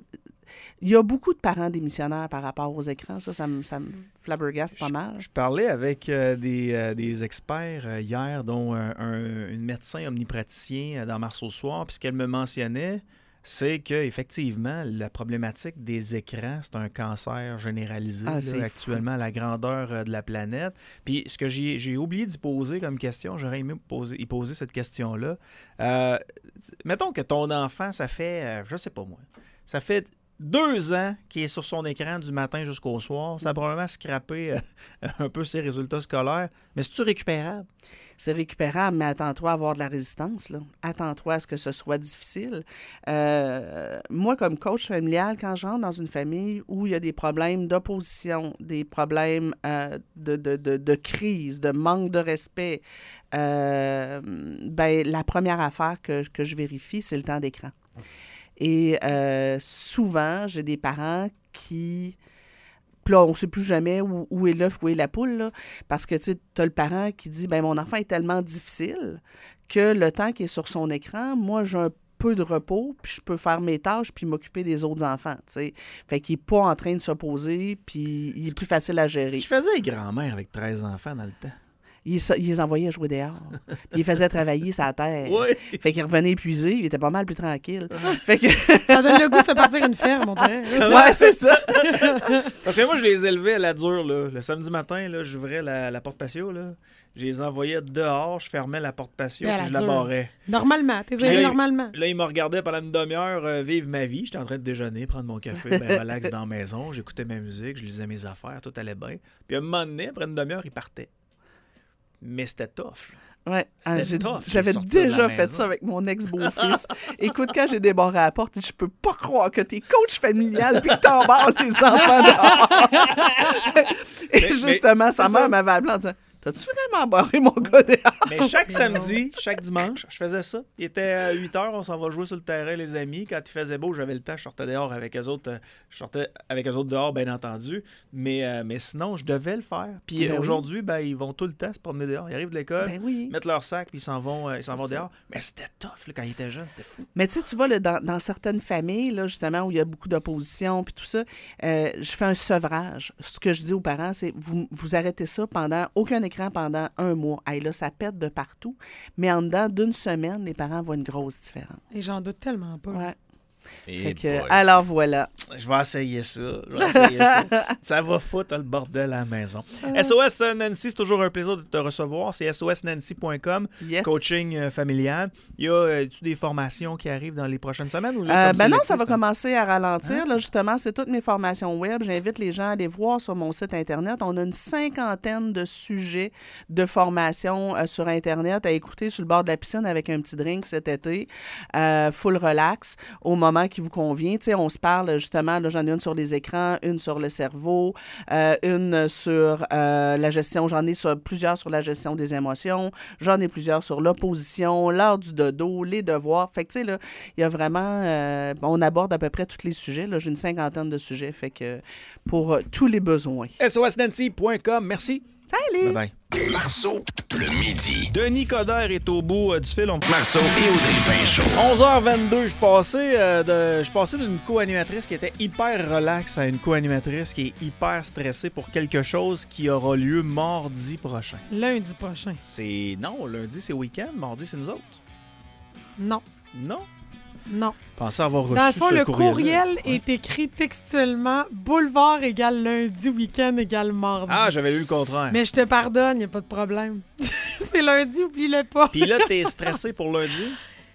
il y a beaucoup de parents démissionnaires par rapport aux écrans. Ça me flabbergaste pas mal. Je parlais avec des experts hier, dont une médecin omnipraticien dans Marceau Soir, puis ce qu'elle me mentionnait, c'est qu'effectivement, la problématique des écrans, c'est un cancer généralisé actuellement à la grandeur de la planète. Puis ce que j'ai oublié d'y poser comme question, j'aurais aimé y poser cette question-là. Mettons que ton enfant, ça fait, je sais pas moi, ça fait 2 ans qu'il est sur son écran du matin jusqu'au soir. Ça a probablement scrappé un peu ses résultats scolaires. Mais c'est-tu récupérable? C'est récupérable, mais attends-toi à avoir de la résistance, là. Attends-toi à ce que ce soit difficile. Moi, comme coach familial, quand j'entre dans une famille où il y a des problèmes d'opposition, des problèmes de crise, de manque de respect, la première affaire que je vérifie, c'est le temps d'écran. Et souvent, j'ai des parents qui... Puis là, on ne sait plus jamais où est l'œuf, où est la poule, là, parce que tu as le parent qui dit « mon enfant est tellement difficile que le temps qu'il est sur son écran, moi, j'ai un peu de repos, puis je peux faire mes tâches puis m'occuper des autres enfants. » Fait qu'il n'est pas en train de s'opposer, puis il est plus facile à gérer. Ce qu'il faisait les grands-mères avec 13 enfants dans le temps. Il les envoyait jouer dehors. Puis il les faisait travailler sa terre. Oui. Fait qu'il revenait épuisé. Il était pas mal plus tranquille. Fait que... Ça donne le goût de se partir une ferme, on dirait. Ouais, c'est ça. Parce que moi, je les élevais à la dure. Là. Le samedi matin, là, j'ouvrais la porte patio. Là. Je les envoyais dehors. Je fermais la porte patio et je la barrais. Normalement. T'es élevés normalement. Là, ils me regardaient pendant une demi-heure vivre ma vie. J'étais en train de déjeuner, prendre mon café, relax dans la maison. J'écoutais ma musique, je lisais mes affaires. Tout allait bien. Puis à un moment donné, après une demi-heure, ils partaient. Mais c'était tough. Ouais, tough. J'avais déjà fait ça avec mon ex-beau-fils. Écoute, quand j'ai débarré à la porte, je peux pas croire que t'es coach familial puis que t'emballes les enfants dehors. Et justement, sa mère m'avait appelé en disant « T'as-tu vraiment barré mon gars dehors? » Mais chaque samedi, chaque dimanche, je faisais ça. Il était à 8 h, on s'en va jouer sur le terrain, les amis. Quand il faisait beau, j'avais le temps, je sortais dehors avec eux autres. Je sortais avec eux autres dehors, bien entendu. Mais sinon, je devais le faire. Puis aujourd'hui, ils vont tout le temps se promener dehors. Ils arrivent de l'école, mettent leur sac, puis ils s'en vont dehors. Mais c'était tough, là, quand ils étaient jeunes, c'était fou. Mais tu sais, tu vois, là, dans certaines familles, là, justement, où il y a beaucoup d'opposition, puis tout ça, je fais un sevrage. Ce que je dis aux parents, c'est vous arrêtez ça aucun écran pendant 1 mois. Hey, là, ça pète de partout. Mais en dedans d'une semaine, les parents voient une grosse différence. Et j'en doute tellement pas. Ouais. Alors voilà. Je vais essayer ça. Ça va foutre le bordel à la maison. SOS Nancy, c'est toujours un plaisir de te recevoir. C'est sosnancy.com, coaching familial. Y a-tu des formations qui arrivent dans les prochaines semaines? Ou là, non, ça va commencer à ralentir. Là, justement, c'est toutes mes formations web. J'invite les gens à aller voir sur mon site Internet. On a une 50aine de sujets de formation sur Internet à écouter sur le bord de la piscine avec un petit drink cet été. Full relax. Au moment qui vous convient. Tu sais, on se parle justement, là, j'en ai une sur les écrans, une sur le cerveau, une sur la gestion, j'en ai plusieurs sur la gestion des émotions, j'en ai plusieurs sur l'opposition, l'heure du dodo, les devoirs. Fait que tu sais, là, il y a vraiment, on aborde à peu près tous les sujets. Là, j'ai une 50aine de sujets, fait que pour tous les besoins. sosnancy.com, merci. Salut! Bye-bye. Marceau, le midi. Denis Coderre est au bout du fil. Marceau et Audrey Pinchot. 11h22, je passais d'une co-animatrice qui était hyper relax à une co-animatrice qui est hyper stressée pour quelque chose qui aura lieu mardi prochain. Lundi prochain. Non, lundi c'est week-end, mardi c'est nous autres. Non. Non? Pensez avoir reçu dans le fond, ce le courriel est écrit textuellement « Boulevard égale lundi, week-end égale mardi ». Ah, j'avais lu le contraire. Mais je te pardonne, il n'y a pas de problème. C'est lundi, oublie-le pas. Puis là, t'es stressé pour lundi?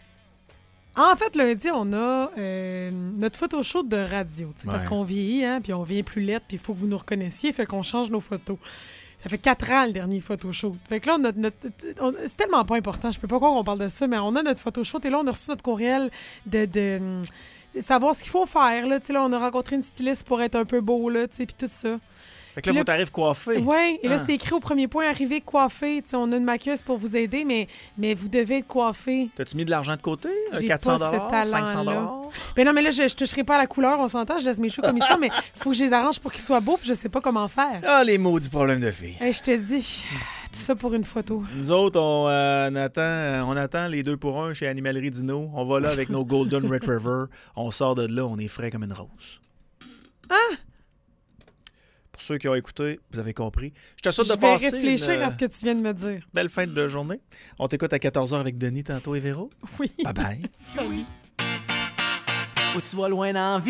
En fait, lundi, on a notre photo shoot de radio. Parce qu'on vieillit, hein, puis on vient plus lettre, puis il faut que vous nous reconnaissiez, fait qu'on change nos photos. Ça fait 4 ans, le dernier photoshoot. Fait que là, c'est tellement pas important. Je peux pas croire qu'on parle de ça, mais on a notre photoshoot et là, on a reçu notre courriel de savoir ce qu'il faut faire. Là, là, on a rencontré une styliste pour être un peu beau, là, puis tout ça. Fait que là, faut t'arriver coiffé. Oui, et là, c'est écrit au premier point, arriver coiffé. On a une maquilleuse pour vous aider, mais vous devez être coiffé. T'as-tu mis de l'argent de côté? J'ai 400 pas ce talent-là. $500? Ben non, mais là, je toucherai pas à la couleur, on s'entend, je laisse mes cheveux comme ça, mais il faut que je les arrange pour qu'ils soient beaux, puis je sais pas comment faire. Ah, les maudits problèmes de filles. Je te dis, tout ça pour une photo. Nous autres, on attend les 2 pour 1 chez Animalerie Dino. On va là avec nos Golden Retriever. On sort de là, on est frais comme une rose. Ah! Pour ceux qui ont écouté, vous avez compris. Je te souhaite Je de passer vais réfléchir à ce que tu viens de me dire. Belle fin de journée. On t'écoute à 14h avec Denis tantôt et Véro. Oui. Bye bye. Salut. Où tu vas loin dans la vie.